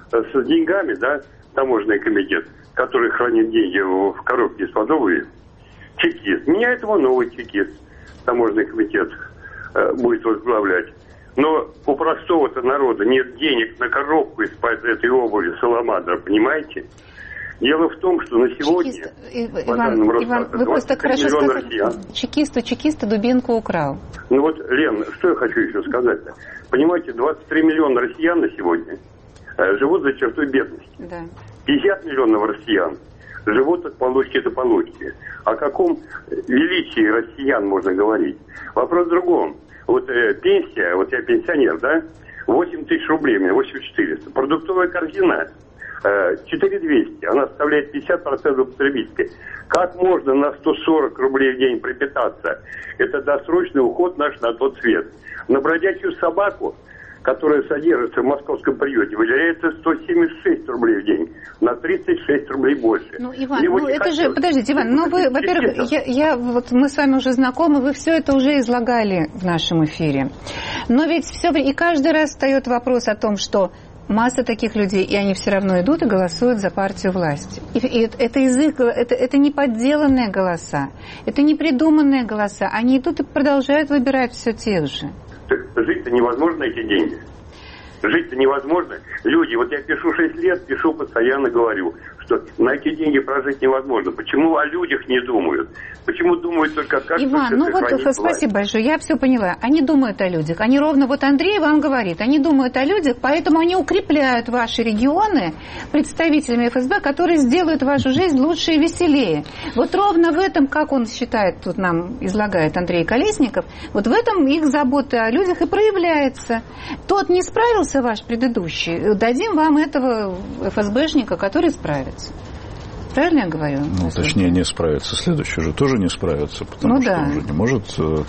Speaker 12: с деньгами, да, таможенный комитет, который хранит деньги в коробке из-под обуви, чекист. Меняет его новый чекист, таможенный комитет будет возглавлять. Но у простого-то народа нет денег на коробку из-под этой обуви саламандра, понимаете? Дело в том, что на сегодня...
Speaker 2: Чекист, Иван, Иван, вы просто хорошо сказали. Чекист у чекиста дубинку украл.
Speaker 12: Ну вот, Лен, что я хочу еще сказать-то? Понимаете, двадцать три миллиона россиян на сегодня э, живут за чертой бедности.
Speaker 2: Да.
Speaker 12: пятьдесят миллионов россиян живут от получки до получки. О каком величии россиян можно говорить? Вопрос в другом. Вот э, пенсия, вот я пенсионер, да, восемь тысяч рублей, у меня восемь тысяч четыреста. Продуктовая корзина э, четыре тысячи двести, она составляет пятьдесят процентов потребительской. Как можно на сто сорок рублей в день пропитаться? Это досрочный уход наш на тот свет. На бродячую собаку, которая содержится в московском приюте, выделяется сто семьдесят шесть рублей в день, на тридцать шесть рублей больше.
Speaker 2: Ну, Иван, Его ну это же, подождите, Иван, ну вы, во-первых, я, я, вот мы с вами уже знакомы, вы все это уже излагали в нашем эфире. Но ведь все, и каждый раз встает вопрос о том, что масса таких людей, и они все равно идут и голосуют за партию власти. И, и это, язык, это, это не подделанные голоса, это не придуманные голоса. Они идут и продолжают выбирать все тех же.
Speaker 12: Жить-то невозможно эти деньги. Жить-то невозможно. Люди, вот я пишу шесть лет, пишу постоянно, говорю, что на эти деньги прожить невозможно. Почему о людях не думают? Почему думают только как...
Speaker 2: Иван, ну вот спасибо власть. Большое, я все поняла. Они думают о людях. Они ровно, вот Андрей вам говорит, они думают о людях, поэтому они укрепляют ваши регионы представителями эф эс бэ, которые сделают вашу жизнь лучше и веселее. Вот ровно в этом, как он считает, тут нам излагает Андрей Колесников, вот в этом их забота о людях и проявляется. Тот не справился, ваш предыдущий, дадим вам этого эф эс бэшника, который справится. Правильно я говорю?
Speaker 3: Ну, точнее, не справится. Следующий же тоже не справится, потому
Speaker 2: ну,
Speaker 3: что
Speaker 2: да.
Speaker 3: он же не может,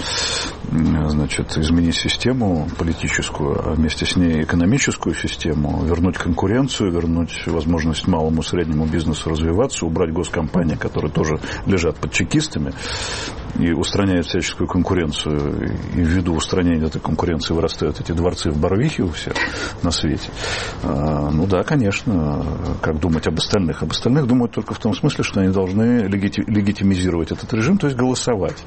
Speaker 3: значит, изменить систему политическую, а вместе с ней экономическую систему, вернуть конкуренцию, вернуть возможность малому и среднему бизнесу развиваться, убрать госкомпании, которые тоже лежат под чекистами, и устраняют всяческую конкуренцию. И ввиду устранения этой конкуренции вырастают эти дворцы в Барвихе у всех на свете. Ну да, конечно, как думать об остальных? Об остальных думают только в том смысле, что они должны легитимизировать этот режим, то есть голосовать.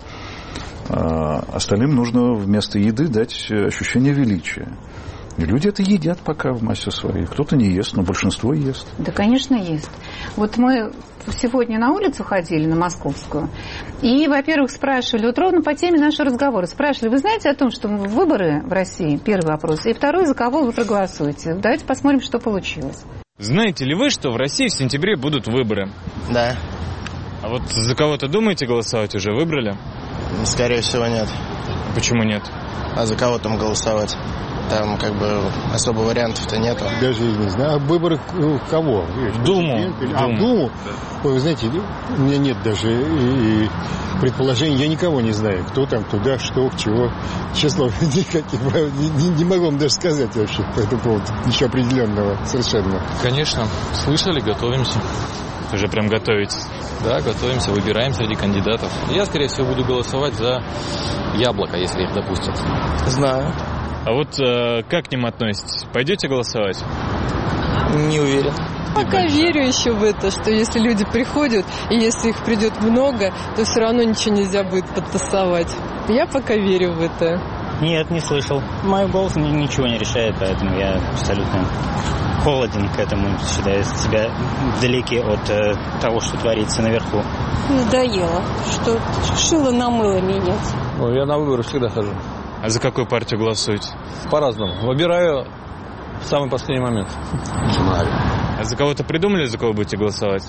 Speaker 3: А остальным нужно вместо еды дать ощущение величия. И люди это едят пока в массе своей. Кто-то не ест, но большинство ест.
Speaker 2: Да, конечно, ест. Вот мы сегодня на улицу ходили, на Московскую, и, во-первых, спрашивали, вот ровно по теме нашего разговора, спрашивали, вы знаете о том, что выборы в России, первый вопрос, и второй, за кого вы проголосуете? Давайте посмотрим, что получилось.
Speaker 13: Знаете ли вы, что в России в сентябре будут выборы?
Speaker 14: Да.
Speaker 13: А вот за кого-то думаете голосовать? Уже выбрали?
Speaker 14: Скорее всего, нет.
Speaker 13: Почему нет?
Speaker 14: А за кого там голосовать? Там как бы особо вариантов-то нету.
Speaker 15: Даже не знаю. А выборы кого?
Speaker 13: В Думу.
Speaker 15: А, в Думу? Ой, вы знаете, у меня нет даже и, и предположений. Я никого не знаю. Кто там, туда, что, чего. Честно, никаких, не, не могу вам даже сказать вообще по этому поводу. Ничего определенного совершенно.
Speaker 16: Конечно. Слышали, готовимся.
Speaker 13: Уже прям готовитесь?
Speaker 16: Да, готовимся, выбираем среди кандидатов. Я, скорее всего, буду голосовать за Яблоко, если их допустят.
Speaker 14: Знаю.
Speaker 13: А вот э, как к ним относитесь? Пойдете голосовать?
Speaker 14: Не уверен.
Speaker 17: Пока верю еще в это, что если люди приходят, и если их придет много, то все равно ничего нельзя будет подтасовать. Я пока верю в это.
Speaker 18: Нет, не слышал. Мой голос ничего не решает, поэтому я абсолютно холоден к этому, считаю себя вдалеке от э, того, что творится наверху.
Speaker 17: Надоело, что шило на мыло менять.
Speaker 19: Ну, я на выборы всегда хожу.
Speaker 13: А за какую партию голосуете?
Speaker 19: По-разному. Выбираю в самый последний момент.
Speaker 13: Знаю. А за кого-то придумали, за кого будете голосовать?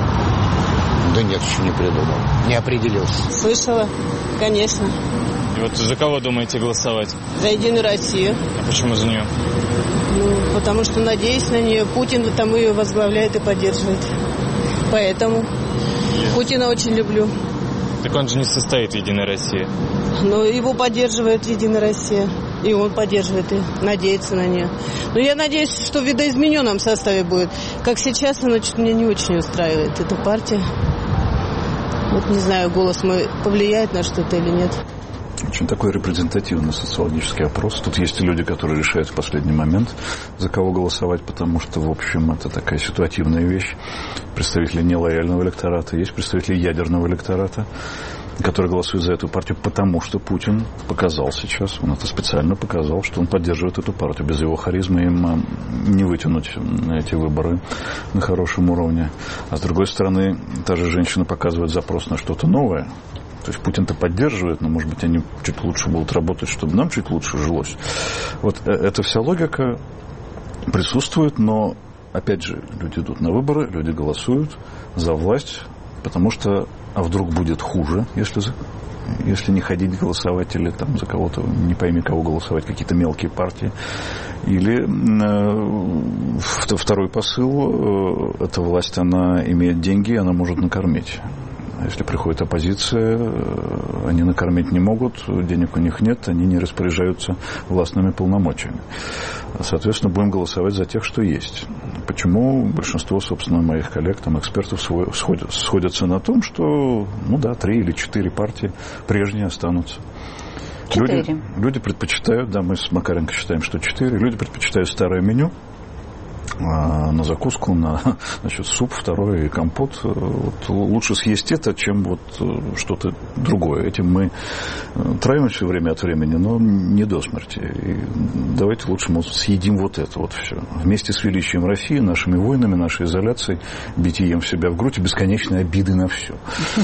Speaker 20: Да нет, еще не придумал. Не определился.
Speaker 17: Слышала, конечно.
Speaker 13: И вот за кого думаете голосовать?
Speaker 17: За Единую Россию.
Speaker 13: А почему за нее?
Speaker 17: Ну, потому что надеюсь на нее. Путин там ее возглавляет и поддерживает. Поэтому yes. Путина очень люблю.
Speaker 13: Так он же не состоит в Единой России.
Speaker 17: Но его поддерживает Единая Россия. И он поддерживает, и надеется на нее. Но я надеюсь, что в видоизмененном составе будет. Как сейчас, она что-то меня не очень устраивает, эта партия. Вот не знаю, голос мой повлияет на что-то или нет.
Speaker 3: Очень такой репрезентативный социологический опрос. Тут есть и люди, которые решают в последний момент, за кого голосовать, потому что, в общем, это такая ситуативная вещь. Представители нелояльного электората, есть представители ядерного электората, которые голосуют за эту партию, потому что Путин показал сейчас, он это специально показал, что он поддерживает эту партию. Без его харизмы им не вытянуть эти выборы на хорошем уровне. А с другой стороны, та же женщина показывает запрос на что-то новое. То есть Путин-то поддерживает, но, может быть, они чуть лучше будут работать, чтобы нам чуть лучше жилось. Вот эта вся логика присутствует, но, опять же, люди идут на выборы, люди голосуют за власть, потому что, а вдруг будет хуже, если, если не ходить голосовать или там за кого-то, не пойми кого голосовать, какие-то мелкие партии. Или э, второй посыл, э, эта власть, она имеет деньги, она может накормить. Если приходит оппозиция, они накормить не могут, денег у них нет, они не распоряжаются властными полномочиями. Соответственно, будем голосовать за тех, что есть. Почему большинство, собственно, моих коллег, там, экспертов сходят, сходятся на том, что, ну да, три или четыре партии прежние останутся. Люди, люди предпочитают, да, мы с Макаренко считаем, что четыре, люди предпочитают старое меню, на закуску, на, значит, суп, второй компот. Вот, лучше съесть это, чем вот что-то другое. Этим мы травимся время от времени, но не до смерти. И давайте лучше мы съедим вот это вот все. Вместе с величием России, нашими войнами, нашей изоляцией, битием в себя в грудь и бесконечной обиды на все.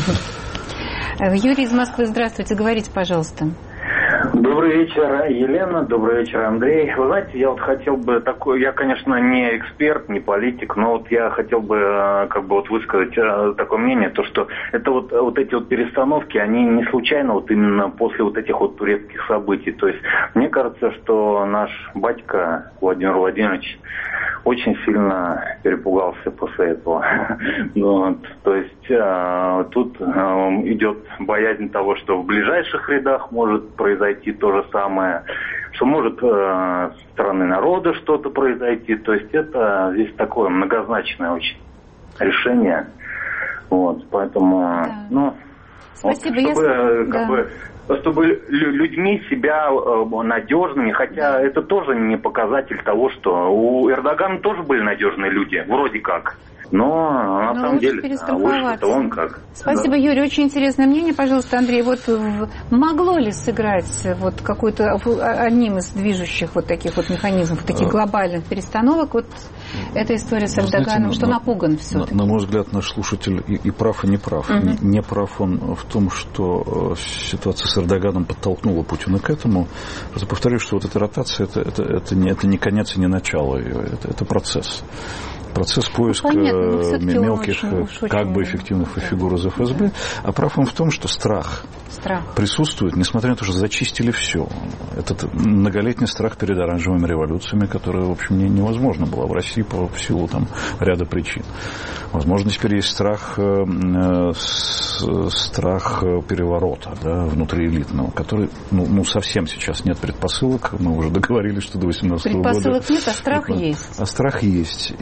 Speaker 2: Юрий из Москвы, здравствуйте. Говорите, пожалуйста.
Speaker 21: Добрый вечер, Елена. Добрый вечер, Андрей. Вы знаете, я вот хотел бы такой, я, конечно, не эксперт, не политик, но вот я хотел бы как бы вот высказать такое мнение, то что это вот, вот эти вот перестановки, они не случайно вот именно после вот этих вот турецких событий. То есть мне кажется, что наш батька Владимир Владимирович очень сильно перепугался после этого. Вот. То есть э, тут э, идет боязнь того, что в ближайших рядах может произойти то же самое, что может э, со стороны народа что-то произойти. То есть это здесь такое многозначное очень решение. Вот. Поэтому, да. ну,
Speaker 2: Спасибо,
Speaker 21: вот, чтобы,
Speaker 2: я...
Speaker 21: как
Speaker 2: да.
Speaker 21: бы, чтобы людьми себя э, надежными, хотя это тоже не показатель того, что у Эрдогана тоже были надежные люди, вроде как. Но на
Speaker 2: Но
Speaker 21: самом деле,
Speaker 2: выше-то
Speaker 21: он как.
Speaker 2: Спасибо, да. Юрий. Очень интересное мнение. Пожалуйста, Андрей, вот могло ли сыграть вот какой-то одним из движущих вот таких вот механизмов, таких глобальных перестановок, вот эта история с Эрдоганом, знаете, что на, напуган все-таки?
Speaker 3: На, на мой взгляд, наш слушатель и, и прав, и не прав. Угу. Не, не прав он в том, что ситуация с Эрдоганом подтолкнула Путина к этому. Просто повторюсь, что вот эта ротация, это, это, это, не, это не конец и не начало ее, это, это процесс. Процесс поиска ну, мелких, очень, как бы эффективных фигур из эф эс бэ. А прав он в том, что страх,
Speaker 2: страх
Speaker 3: присутствует, несмотря на то, что зачистили все. Этот многолетний страх перед оранжевыми революциями, которая, в общем, не, невозможна была в России по силу там, ряда причин. Возможно, теперь есть страх, э, страх переворота, да, внутриэлитного, который, ну, ну, совсем сейчас нет предпосылок. Мы уже договорились, что до восемнадцатого года...
Speaker 2: Предпосылок нет, а страх
Speaker 3: вот,
Speaker 2: есть.
Speaker 3: А страх есть. И, и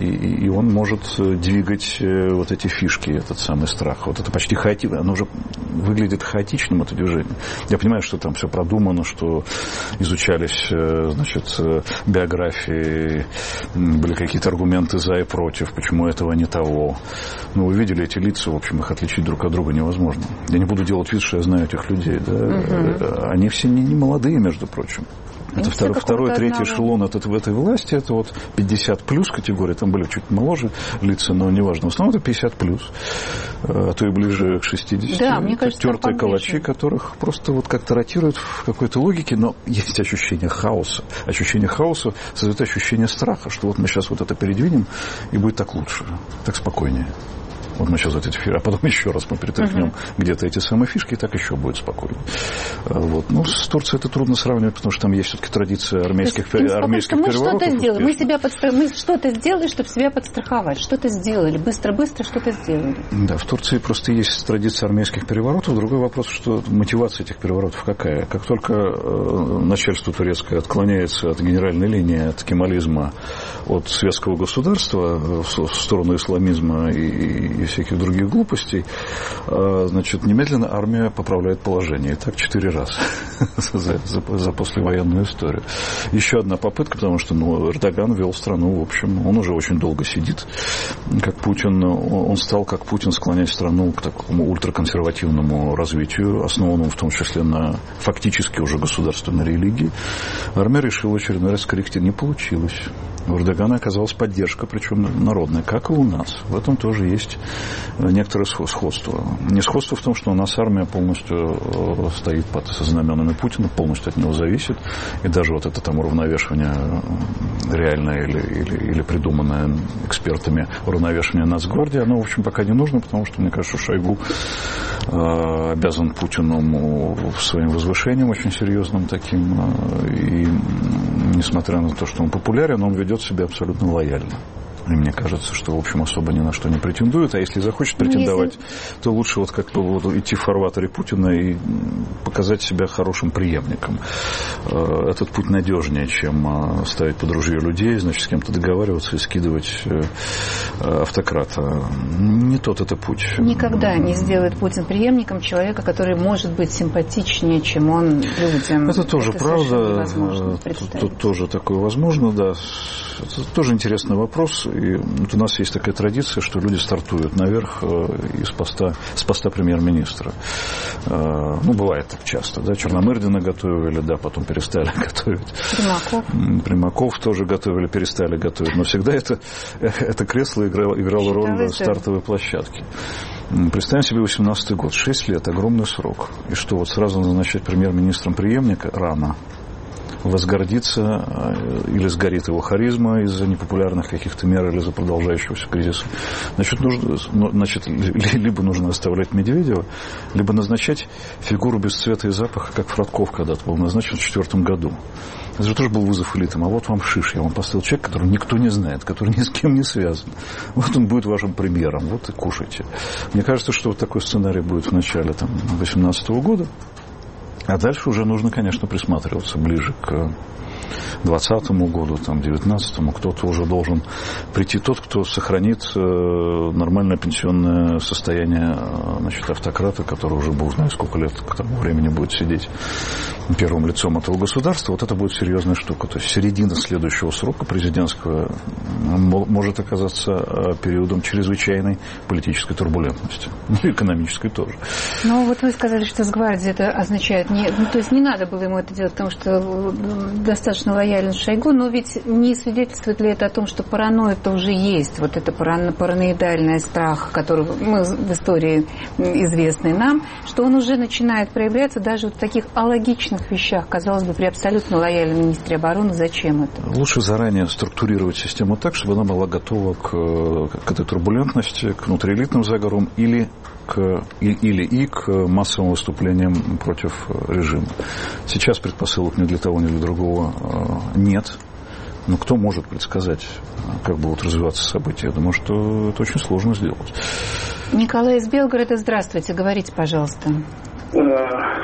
Speaker 3: и он может двигать вот эти фишки, этот самый страх. Вот это почти хаотично, оно уже выглядит хаотичным, это движение. Я понимаю, что там все продумано, что изучались, значит, биографии, были какие-то аргументы за и против, почему этого не того. Но вы видели эти лица, в общем, их отличить друг от друга невозможно. Я не буду делать вид, что я знаю этих людей. Да? Угу. Они все не, не молодые, между прочим. Это второй, второй третий эшелон от, в этой власти, это вот пятьдесят плюс категория, там были чуть моложе лица, но неважно. В основном это пятьдесят плюс, а то и ближе к шестидесяти.
Speaker 2: Да, мне кажется,
Speaker 3: тертые калачи, которых просто вот как-то ротируют в какой-то логике, но есть ощущение хаоса. Ощущение хаоса создает ощущение страха, что вот мы сейчас вот это передвинем, и будет так лучше, так спокойнее. Вот мы сейчас вот эти фишки, а потом еще раз мы перетряхнем uh-huh. где-то эти самые фишки, и так еще будет спокойно. Вот. Ну, с Турцией это трудно сравнивать, потому что там есть все-таки традиция армейских, есть, армейских
Speaker 2: мы
Speaker 3: переворотов.
Speaker 2: Что-то сделали. Мы, себя подстра... мы что-то сделали, чтобы себя подстраховать. Что-то сделали. Быстро-быстро что-то сделали.
Speaker 3: Да, в Турции просто есть традиция армейских переворотов. Другой вопрос, что мотивация этих переворотов какая? Как только э, начальство турецкое отклоняется от генеральной линии, от кемализма, от светского государства в, в сторону исламизма и, и всяких других глупостей, значит, немедленно армия поправляет положение. И так четыре раза за, за, за послевоенную историю. Еще одна попытка, потому что ну, Эрдоган вел страну, в общем, он уже очень долго сидит, как Путин. Он стал, как Путин, склонять страну к такому ультраконсервативному развитию, основанному в том числе на фактически уже государственной религии. Армия решила очередной раз скорректировать. Не получилось. У Эрдогана оказалась поддержка, причем народная, как и у нас. В этом тоже есть некоторое сходство. Не сходство в том, что у нас армия полностью стоит под знаменами Путина, полностью от него зависит. И даже вот это там уравновешивание реальное или, или, или придуманное экспертами уравновешивание Нацгвардии, оно, в общем, пока не нужно, потому что, мне кажется, Шойгу э, обязан Путину своим возвышением очень серьезным таким. И несмотря на то, что он популярен, он ведет себя абсолютно лояльно. И мне кажется, что, в общем, особо ни на что не претендует. А если захочет претендовать, ну, если... то лучше вот как бы вот идти в фарватере Путина и показать себя хорошим преемником. Этот путь надежнее, чем ставить под ружье людей, значит, с кем-то договариваться и скидывать автократа. Не тот это путь.
Speaker 2: Никогда не сделает Путин преемником человека, который может быть симпатичнее, чем он людям.
Speaker 3: Это тоже это правда. Тут тоже такое возможно, да. Это тоже интересный вопрос. И вот у нас есть такая традиция, что люди стартуют наверх из поста, с поста премьер-министра. Ну, бывает так часто, да. Черномырдина готовили, да, потом перестали готовить.
Speaker 2: Примаков.
Speaker 3: Примаков тоже готовили, перестали готовить. Но всегда это, это кресло играло, играло роль на стартовой площадке. Представим себе восемнадцатый год, шесть лет, огромный срок. И что, вот сразу назначать премьер-министром преемника рано. Возгордится или сгорит его харизма из-за непопулярных каких-то мер или из-за продолжающегося кризиса. Значит, нужно, значит, либо нужно оставлять Медведева, либо назначать фигуру без цвета и запаха, как Фродков когда-то был назначен в две тысячи четвёртом году. Это же тоже был вызов элитам. А вот вам шиш, я вам поставил человека, которого никто не знает, который ни с кем не связан. Вот он будет вашим премьером, вот и кушайте. Мне кажется, что вот такой сценарий будет в начале две тысячи восемнадцатого года. А дальше уже нужно, конечно, присматриваться ближе к двадцатому году, там, девятнадцатому. Кто-то уже должен прийти, тот, кто сохранит нормальное пенсионное состояние, значит, автократа, который уже, бог знает, сколько лет к тому времени будет сидеть первым лицом этого государства. Вот это будет серьезная штука. То есть середина следующего срока президентского может оказаться периодом чрезвычайной политической турбулентности. Ну, экономической тоже.
Speaker 2: Ну, вот вы сказали, что с гвардией это означает... Не, ну, то есть не надо было ему это делать, потому что достаточно лоялен Шойгу, но ведь не свидетельствует ли это о том, что паранойя-то уже есть, вот это парано- параноидальный страх, который мы в истории известный нам, что он уже начинает проявляться даже вот в таких алогичных вещах, казалось бы, при абсолютно лояльном министре обороны. Зачем это?
Speaker 3: Лучше заранее структурировать систему так, чтобы она была готова к, к этой турбулентности, к внутриэлитным заговорам или К, или и к массовым выступлениям против режима. Сейчас предпосылок ни для того, ни для другого нет. Но кто может предсказать, как будут развиваться события? Я думаю, что это очень сложно сделать.
Speaker 2: Николай из Белгорода, здравствуйте. Говорите, пожалуйста.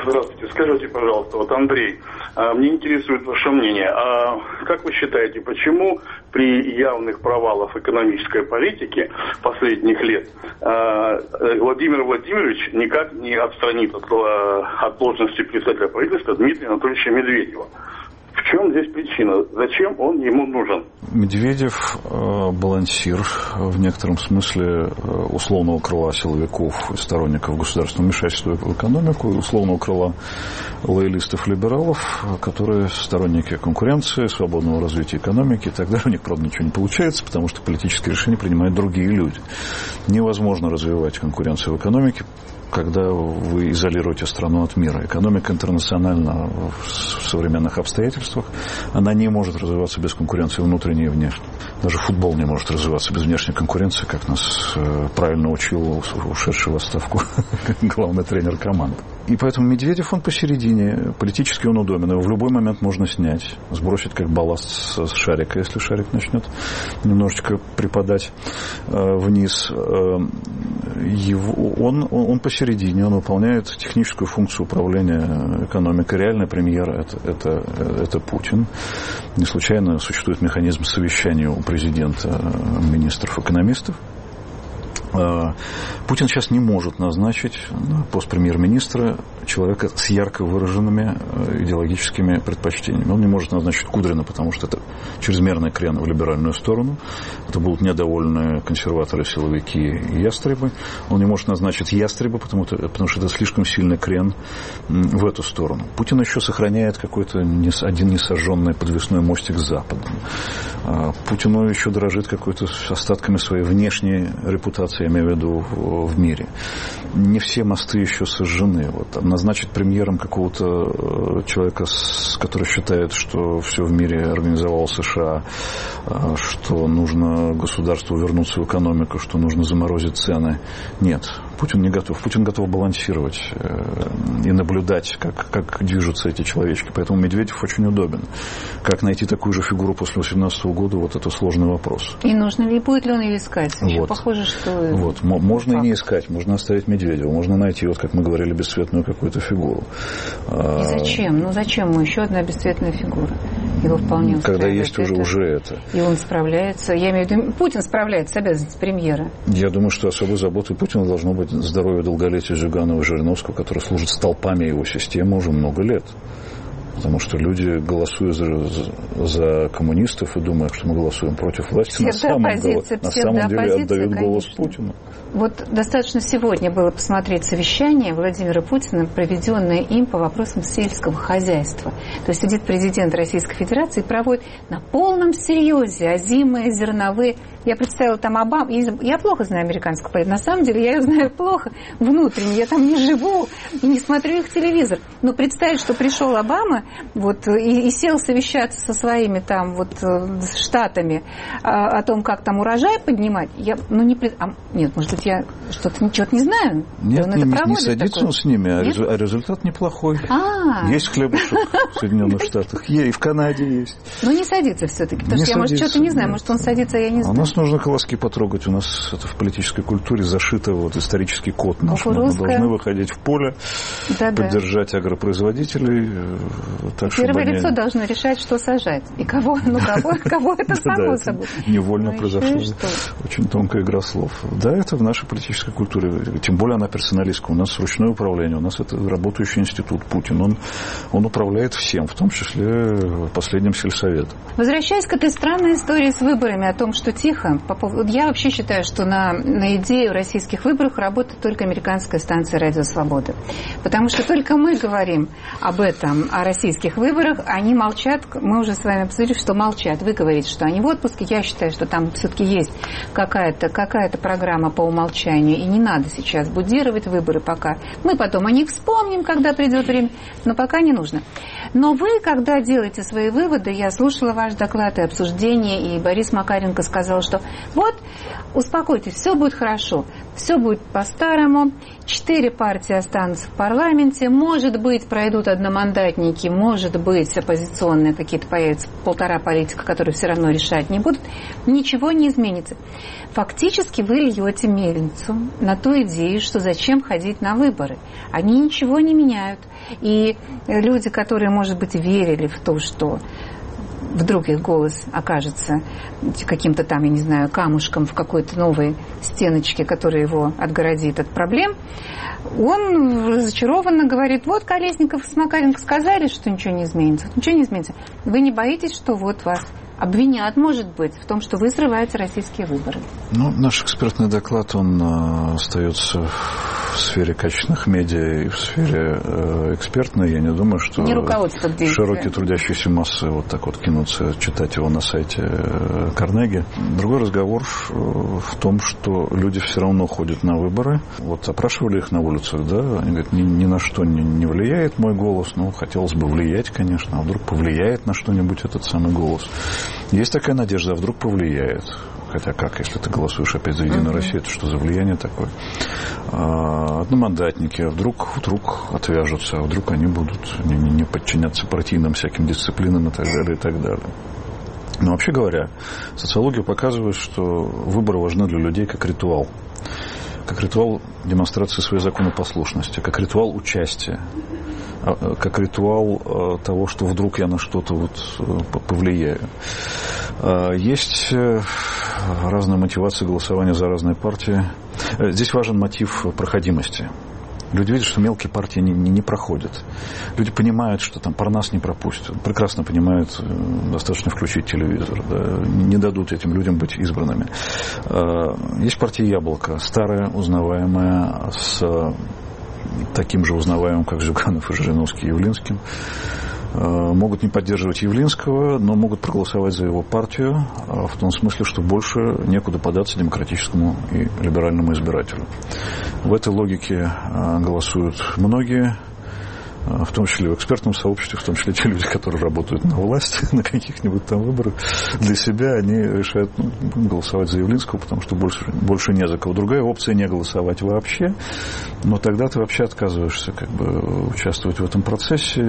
Speaker 1: Здравствуйте. Скажите, пожалуйста, вот Андрей, мне интересует ваше мнение. А как вы считаете, почему при явных провалах экономической политики последних лет Владимир Владимирович никак не отстранит от, от должности председателя правительства Дмитрия Анатольевича Медведева? В чем здесь причина? Зачем он ему нужен?
Speaker 3: Медведев э, балансир в некотором смысле э, условного крыла силовиков и сторонников государственного вмешательства в экономику и условного крыла лоялистов-либералов, которые сторонники конкуренции, свободного развития экономики и так далее. У них, правда, ничего не получается, потому что политические решения принимают другие люди. Невозможно развивать конкуренцию в экономике, когда вы изолируете страну от мира. Экономика интернациональна в современных обстоятельствах, она не может развиваться без конкуренции внутренней и внешней. Даже футбол не может развиваться без внешней конкуренции, как нас правильно учил ушедший в отставку главный тренер команды. И поэтому Медведев, он посередине, политически он удобен, его в любой момент можно снять, сбросить как балласт с шарика, если шарик начнет немножечко припадать э, вниз. Э, его, он, он посередине, он выполняет техническую функцию управления экономикой. Реальная премьера это, это, это Путин. Не случайно существует механизм совещания у президента министров-экономистов. Путин сейчас не может назначить на пост премьер-министра человека с ярко выраженными идеологическими предпочтениями. Он не может назначить Кудрина, потому что это чрезмерный крен в либеральную сторону. Это будут недовольны консерваторы, силовики и ястребы. Он не может назначить ястреба, потому, потому что это слишком сильный крен в эту сторону. Путин еще сохраняет какой-то один несожженный подвесной мостик с Западом. Путину еще дорожит какой-то остатками своей внешней репутации, я имею в виду в мире. Не все мосты еще сожжены. Вот, назначить премьером какого-то человека, который считает, что все в мире организовал США, что нужно государству вернуться в экономику, что нужно заморозить цены. Нет, Путин не готов. Путин готов балансировать и наблюдать, как, как движутся эти человечки. Поэтому Медведев очень удобен. Как найти такую же фигуру после две тысячи восемнадцатого года, вот это сложный вопрос.
Speaker 2: И нужно ли, будет ли он ее искать? Еще
Speaker 3: вот.
Speaker 2: Похоже, что...
Speaker 3: Вот. Можно и не искать, можно оставить Медведева, можно найти, вот как мы говорили, бесцветную какую-то фигуру.
Speaker 2: И зачем? Ну зачем ему еще одна бесцветная фигура? Его вполне устраивает.
Speaker 3: Когда есть
Speaker 2: это.
Speaker 3: уже, уже это.
Speaker 2: И он справляется. Я имею в виду, Путин справляется с обязанностью премьера.
Speaker 3: Я думаю, что особой заботой Путина должно быть здоровье, долголетие Зюганова и Жириновского, которые служат столпами его системы уже много лет. Потому что люди, голосуя за, за, за коммунистов и думая, что мы голосуем против власти, на самом, на самом деле отдают голос Путину.
Speaker 2: Вот достаточно сегодня было посмотреть совещание Владимира Путина, проведенное им по вопросам сельского хозяйства. То есть сидит президент Российской Федерации и проводит на полном серьезе озимые, зерновые. Я представила там Обаму. Я плохо знаю американскую политику. На самом деле я ее знаю плохо внутренне. Я там не живу и не смотрю их телевизор. Но представить, что пришел Обама вот, и, и сел совещаться со своими там вот штатами а, о том, как там урожай поднимать, я, ну не... А, нет, может быть, я что-то ничего не знаю.
Speaker 3: Нет, он не, это не садится такой? Он с ними, а, резу, а результат неплохой. А-а-а. Есть хлебушек в Соединенных Штатах, и в Канаде есть.
Speaker 2: Но не садится все-таки, потому что я, может, что-то не знаю, может, он садится, я не знаю.
Speaker 3: У нас нужно колоски потрогать, у нас это в политической культуре зашито вот исторический код наш. Мы должны выходить в поле, Да-да. поддержать агропроизводителей. Так,
Speaker 2: Первое лицо
Speaker 3: они...
Speaker 2: должно решать, что сажать. И кого, ну кого, кого это само собой.
Speaker 3: Невольно произошло. Очень тонкая игра слов. Да, это в нашей политической культуре. Тем более она персоналистская. У нас ручное управление, у нас это работающий институт Путин. Он, он управляет всем, в том числе последним сельсоветом.
Speaker 2: Возвращаясь к этой странной истории с выборами, о том, что тихо, по поводу... я вообще считаю, что на, на идею российских выборов работает только американская станция «Радио Свобода». Потому что только мы говорим об этом, о российских выборах, они молчат. Мы уже с вами обсудили, что молчат. Вы говорите, что они в отпуске. Я считаю, что там все-таки есть какая-то, какая-то программа по умолчанию, и не надо сейчас будировать выборы пока. Мы потом о них вспомним, когда придет время, но пока не нужно. Но вы, когда делаете свои выводы, я слушала ваш доклад и обсуждение, и Борис Макаренко сказал, что вот, успокойтесь, все будет хорошо. все будет по-старому, четыре партии останутся в парламенте, может быть, пройдут одномандатники, может быть, оппозиционные какие-то появятся, полтора политика, которые все равно решать не будут, ничего не изменится. Фактически вы льете мельницу на ту идею, что зачем ходить на выборы. Они ничего не меняют. И люди, которые, может быть, верили в то, что вдруг их голос окажется каким-то там, я не знаю, камушком в какой-то новой стеночке, которая его отгородит от проблем, он разочарованно говорит: вот Колесников и Макаренко сказали, что ничего не изменится. Ничего не изменится. Вы не боитесь, что вот вас обвинят, может быть, в том, что вы срываете российские выборы?
Speaker 3: Ну, наш экспертный доклад, он э, остается в сфере качественных медиа и в сфере э, экспертной. Я не думаю, что
Speaker 2: не
Speaker 3: широкие трудящиеся массы вот так вот кинутся читать его на сайте э, Карнеги. Другой разговор э, в том, что люди все равно ходят на выборы. Вот опрашивали их на улицах, да, они говорят, ни, ни на что не, не влияет мой голос. Ну, хотелось бы влиять, конечно, а вдруг повлияет на что-нибудь этот самый голос. Есть такая надежда, а вдруг повлияет. Хотя как, если ты голосуешь опять за Единую mm-hmm. Россию, это что за влияние такое? А, одномандатники, а вдруг, вдруг отвяжутся, а вдруг они будут не, не подчиняться партийным всяким дисциплинам и так далее, и так далее. Но вообще говоря, социология показывает, что выборы важны для людей как ритуал. Как ритуал демонстрации своей законопослушности, как ритуал участия, как ритуал того, что вдруг я на что-то вот повлияю. Есть разные мотивации голосования за разные партии. Здесь важен мотив проходимости. Люди видят, что мелкие партии не, не, не проходят. Люди понимают, что там Парнас не пропустят. Прекрасно понимают, достаточно включить телевизор. Да, не дадут этим людям быть избранными. Есть партия «Яблоко», старая, узнаваемая, с таким же узнаваемым, как Зюганов и Жириновский, Явлинским. Могут не поддерживать Явлинского, но могут проголосовать за его партию в том смысле, что больше некуда податься демократическому и либеральному избирателю. В этой логике голосуют многие, в том числе в экспертном сообществе, в том числе те люди, которые работают на власти, на каких-нибудь там выборах. Для себя они решают, ну, голосовать за Явлинского, потому что больше, больше не за кого. Другая опция — не голосовать вообще, но тогда ты вообще отказываешься как бы участвовать в этом процессе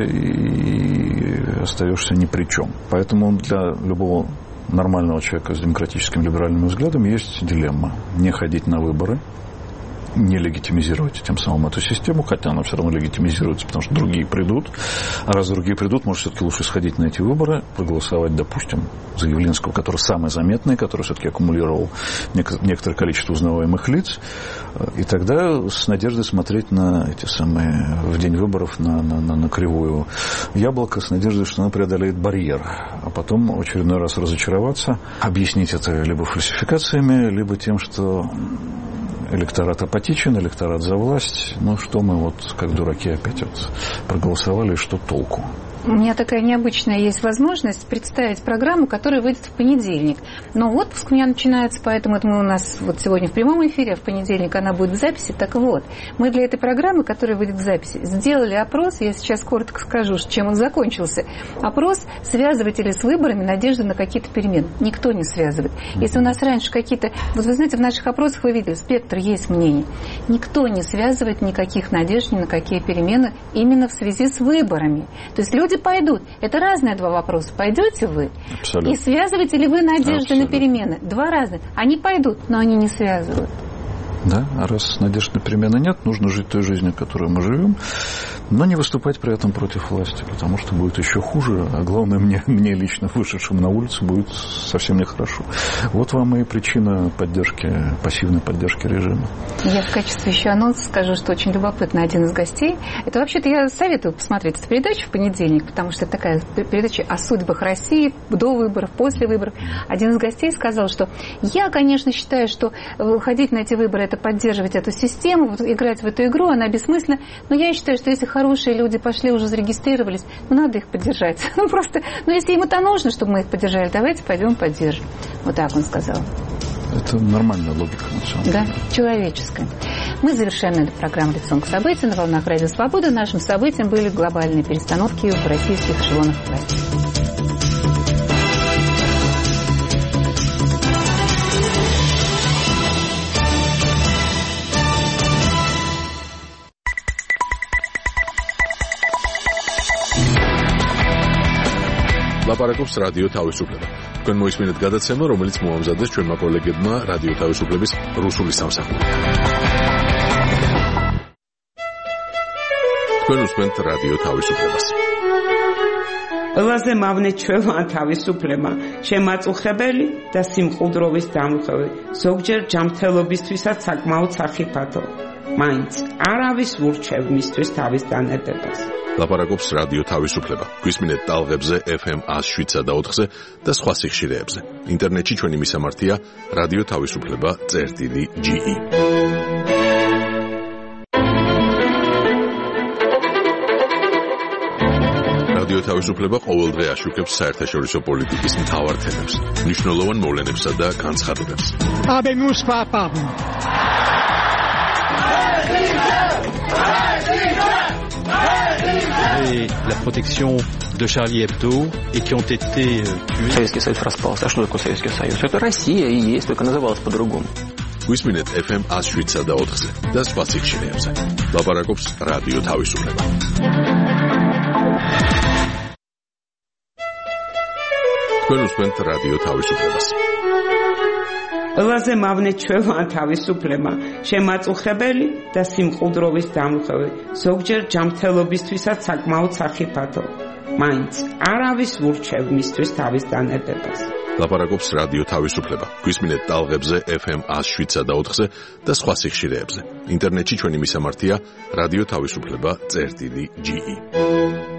Speaker 3: и остаешься ни при чем. Поэтому для любого нормального человека с демократическим либеральным взглядом есть дилемма: не ходить на выборы, не легитимизировать тем самым эту систему, хотя она все равно легитимизируется, потому что другие придут. А раз другие придут, может, все-таки лучше сходить на эти выборы, проголосовать, допустим, за Явлинского, который самый заметный, который все-таки аккумулировал некоторое количество узнаваемых лиц, и тогда с надеждой смотреть на эти самые, в день выборов, на, на, на, на кривую яблоко, с надеждой, что она преодолеет барьер, а потом в очередной раз разочароваться, объяснить это либо фальсификациями, либо тем, что электорат апатичен, электорат за власть. Ну, что мы вот, как дураки, опять вот проголосовали, и что толку?
Speaker 2: У меня такая необычная есть возможность представить программу, которая выйдет в понедельник. Но отпуск у меня начинается, поэтому это мы у нас вот сегодня в прямом эфире, а в понедельник она будет в записи. Так вот, мы для этой программы, которая выйдет в записи, сделали опрос, я сейчас коротко скажу, чем он закончился. Опрос, связываете ли с выборами надежду на какие-то перемены. Никто не связывает. Если у нас раньше какие-то... Вот вы знаете, в наших опросах вы видели, спектр есть мнений. Никто не связывает никаких надежд ни на какие перемены именно в связи с выборами. То есть люди пойдут. Это разные два вопроса. Пойдете вы? Абсолютно. И связываете ли вы надежды Абсолютно. На перемены? Два разных. Они пойдут, но они не связывают.
Speaker 3: Да, а раз надежд на перемены нет, нужно жить той жизнью, которой мы живем, но не выступать при этом против власти, потому что будет еще хуже, а главное, мне, мне лично, вышедшим на улицу, будет совсем нехорошо. Вот вам и причина поддержки, пассивной поддержки режима.
Speaker 2: Я в качестве еще анонса скажу, что очень любопытно, один из гостей, это вообще-то я советую посмотреть эту передачу в понедельник, потому что это такая передача о судьбах России до выборов, после выборов. Один из гостей сказал, что я, конечно, считаю, что ходить на эти выборы — это поддерживать эту систему, вот, играть в эту игру, она бессмысленна. Но я считаю, что если хорошие люди пошли, уже зарегистрировались, ну, надо их поддержать. Ну, просто, ну, если им это нужно, чтобы мы их поддержали, давайте пойдем поддержим. Вот так он сказал.
Speaker 3: Это нормальная логика, на самом деле.
Speaker 2: Да, человеческая. Мы завершаем эту программу «Лицом к событию» на волнах Радио Свобода. Нашим событием были глобальные перестановки в российских эшелонах власти.
Speaker 4: ლაპარაკობს რადიო თავისუფლება. თქვენ მოისმინეთ გადაცემა, რომელიც მოამზადეს ჩვენმა კოლეგებმა რადიო თავისუფლების რუსული სამსახური. თქვენ უსმენთ რადიო თავისუფლებას.
Speaker 22: ყველაზე მავნე ჩვეულა თავისუფლება, შემაწუხებელი და სიმყუდროვის დამხევი, ზოგჯერ ჯანმრთელობისთვისაც საკმაოდ სახიფათო. მაინც არავის ურჩევ მისთვის თავის დანებებას.
Speaker 4: ლაპარაკობს რადიო თავისუფლება. გვისმინეთ ტალღებზე ეფ ემ one oh seven და ოთხზე და სხვა სიხშირეებზე. ინტერნეტში ჩვენი მისამართია რადიო თავისუფლება წერტილი ჯი ი. რადიო თავისუფლება ყოველდღე აშუქებს საერთაშორისო პოლიტიკის მთავარ თემებს, მნიშვნელოვან მოვლენებსა და განცხადებებს.
Speaker 23: Habemus papam.
Speaker 24: Et la protection de Charlie Hebdo et qui ont été tués.
Speaker 25: Советский Союз распался. А что такое Советский Союз? Это Россия и есть, только называлась по-другому.
Speaker 4: გვისმინეთ ეფ ემ one oh seven და ოთხზე და სხვა სიხშირეებზე. ლაპარაკობს რადიო თავისუფლება. თქვენ უსმენთ რადიო თავისუფლებას.
Speaker 22: ყველაზე მავნე ჩვეულა თავისუფლება, შემაწუხებელი და სიმყუდროვის დამხევი, ზოგჯერ ჯანმრთელობისთვისაც საკმაოდ სახიფათო. მაინც არავის ურჩევ მისთვის თავის დანებებას.
Speaker 4: ლაპარაკობს რადიო თავისუფლება. გვისმინეთ ტალღებზე ეფ ემ one oh seven და ოთხზე და სხვა სიხშირეებზე. ინტერნეტში ჩვენი მისამართია რადიო თავისუფლება წერტილი ჯი ი.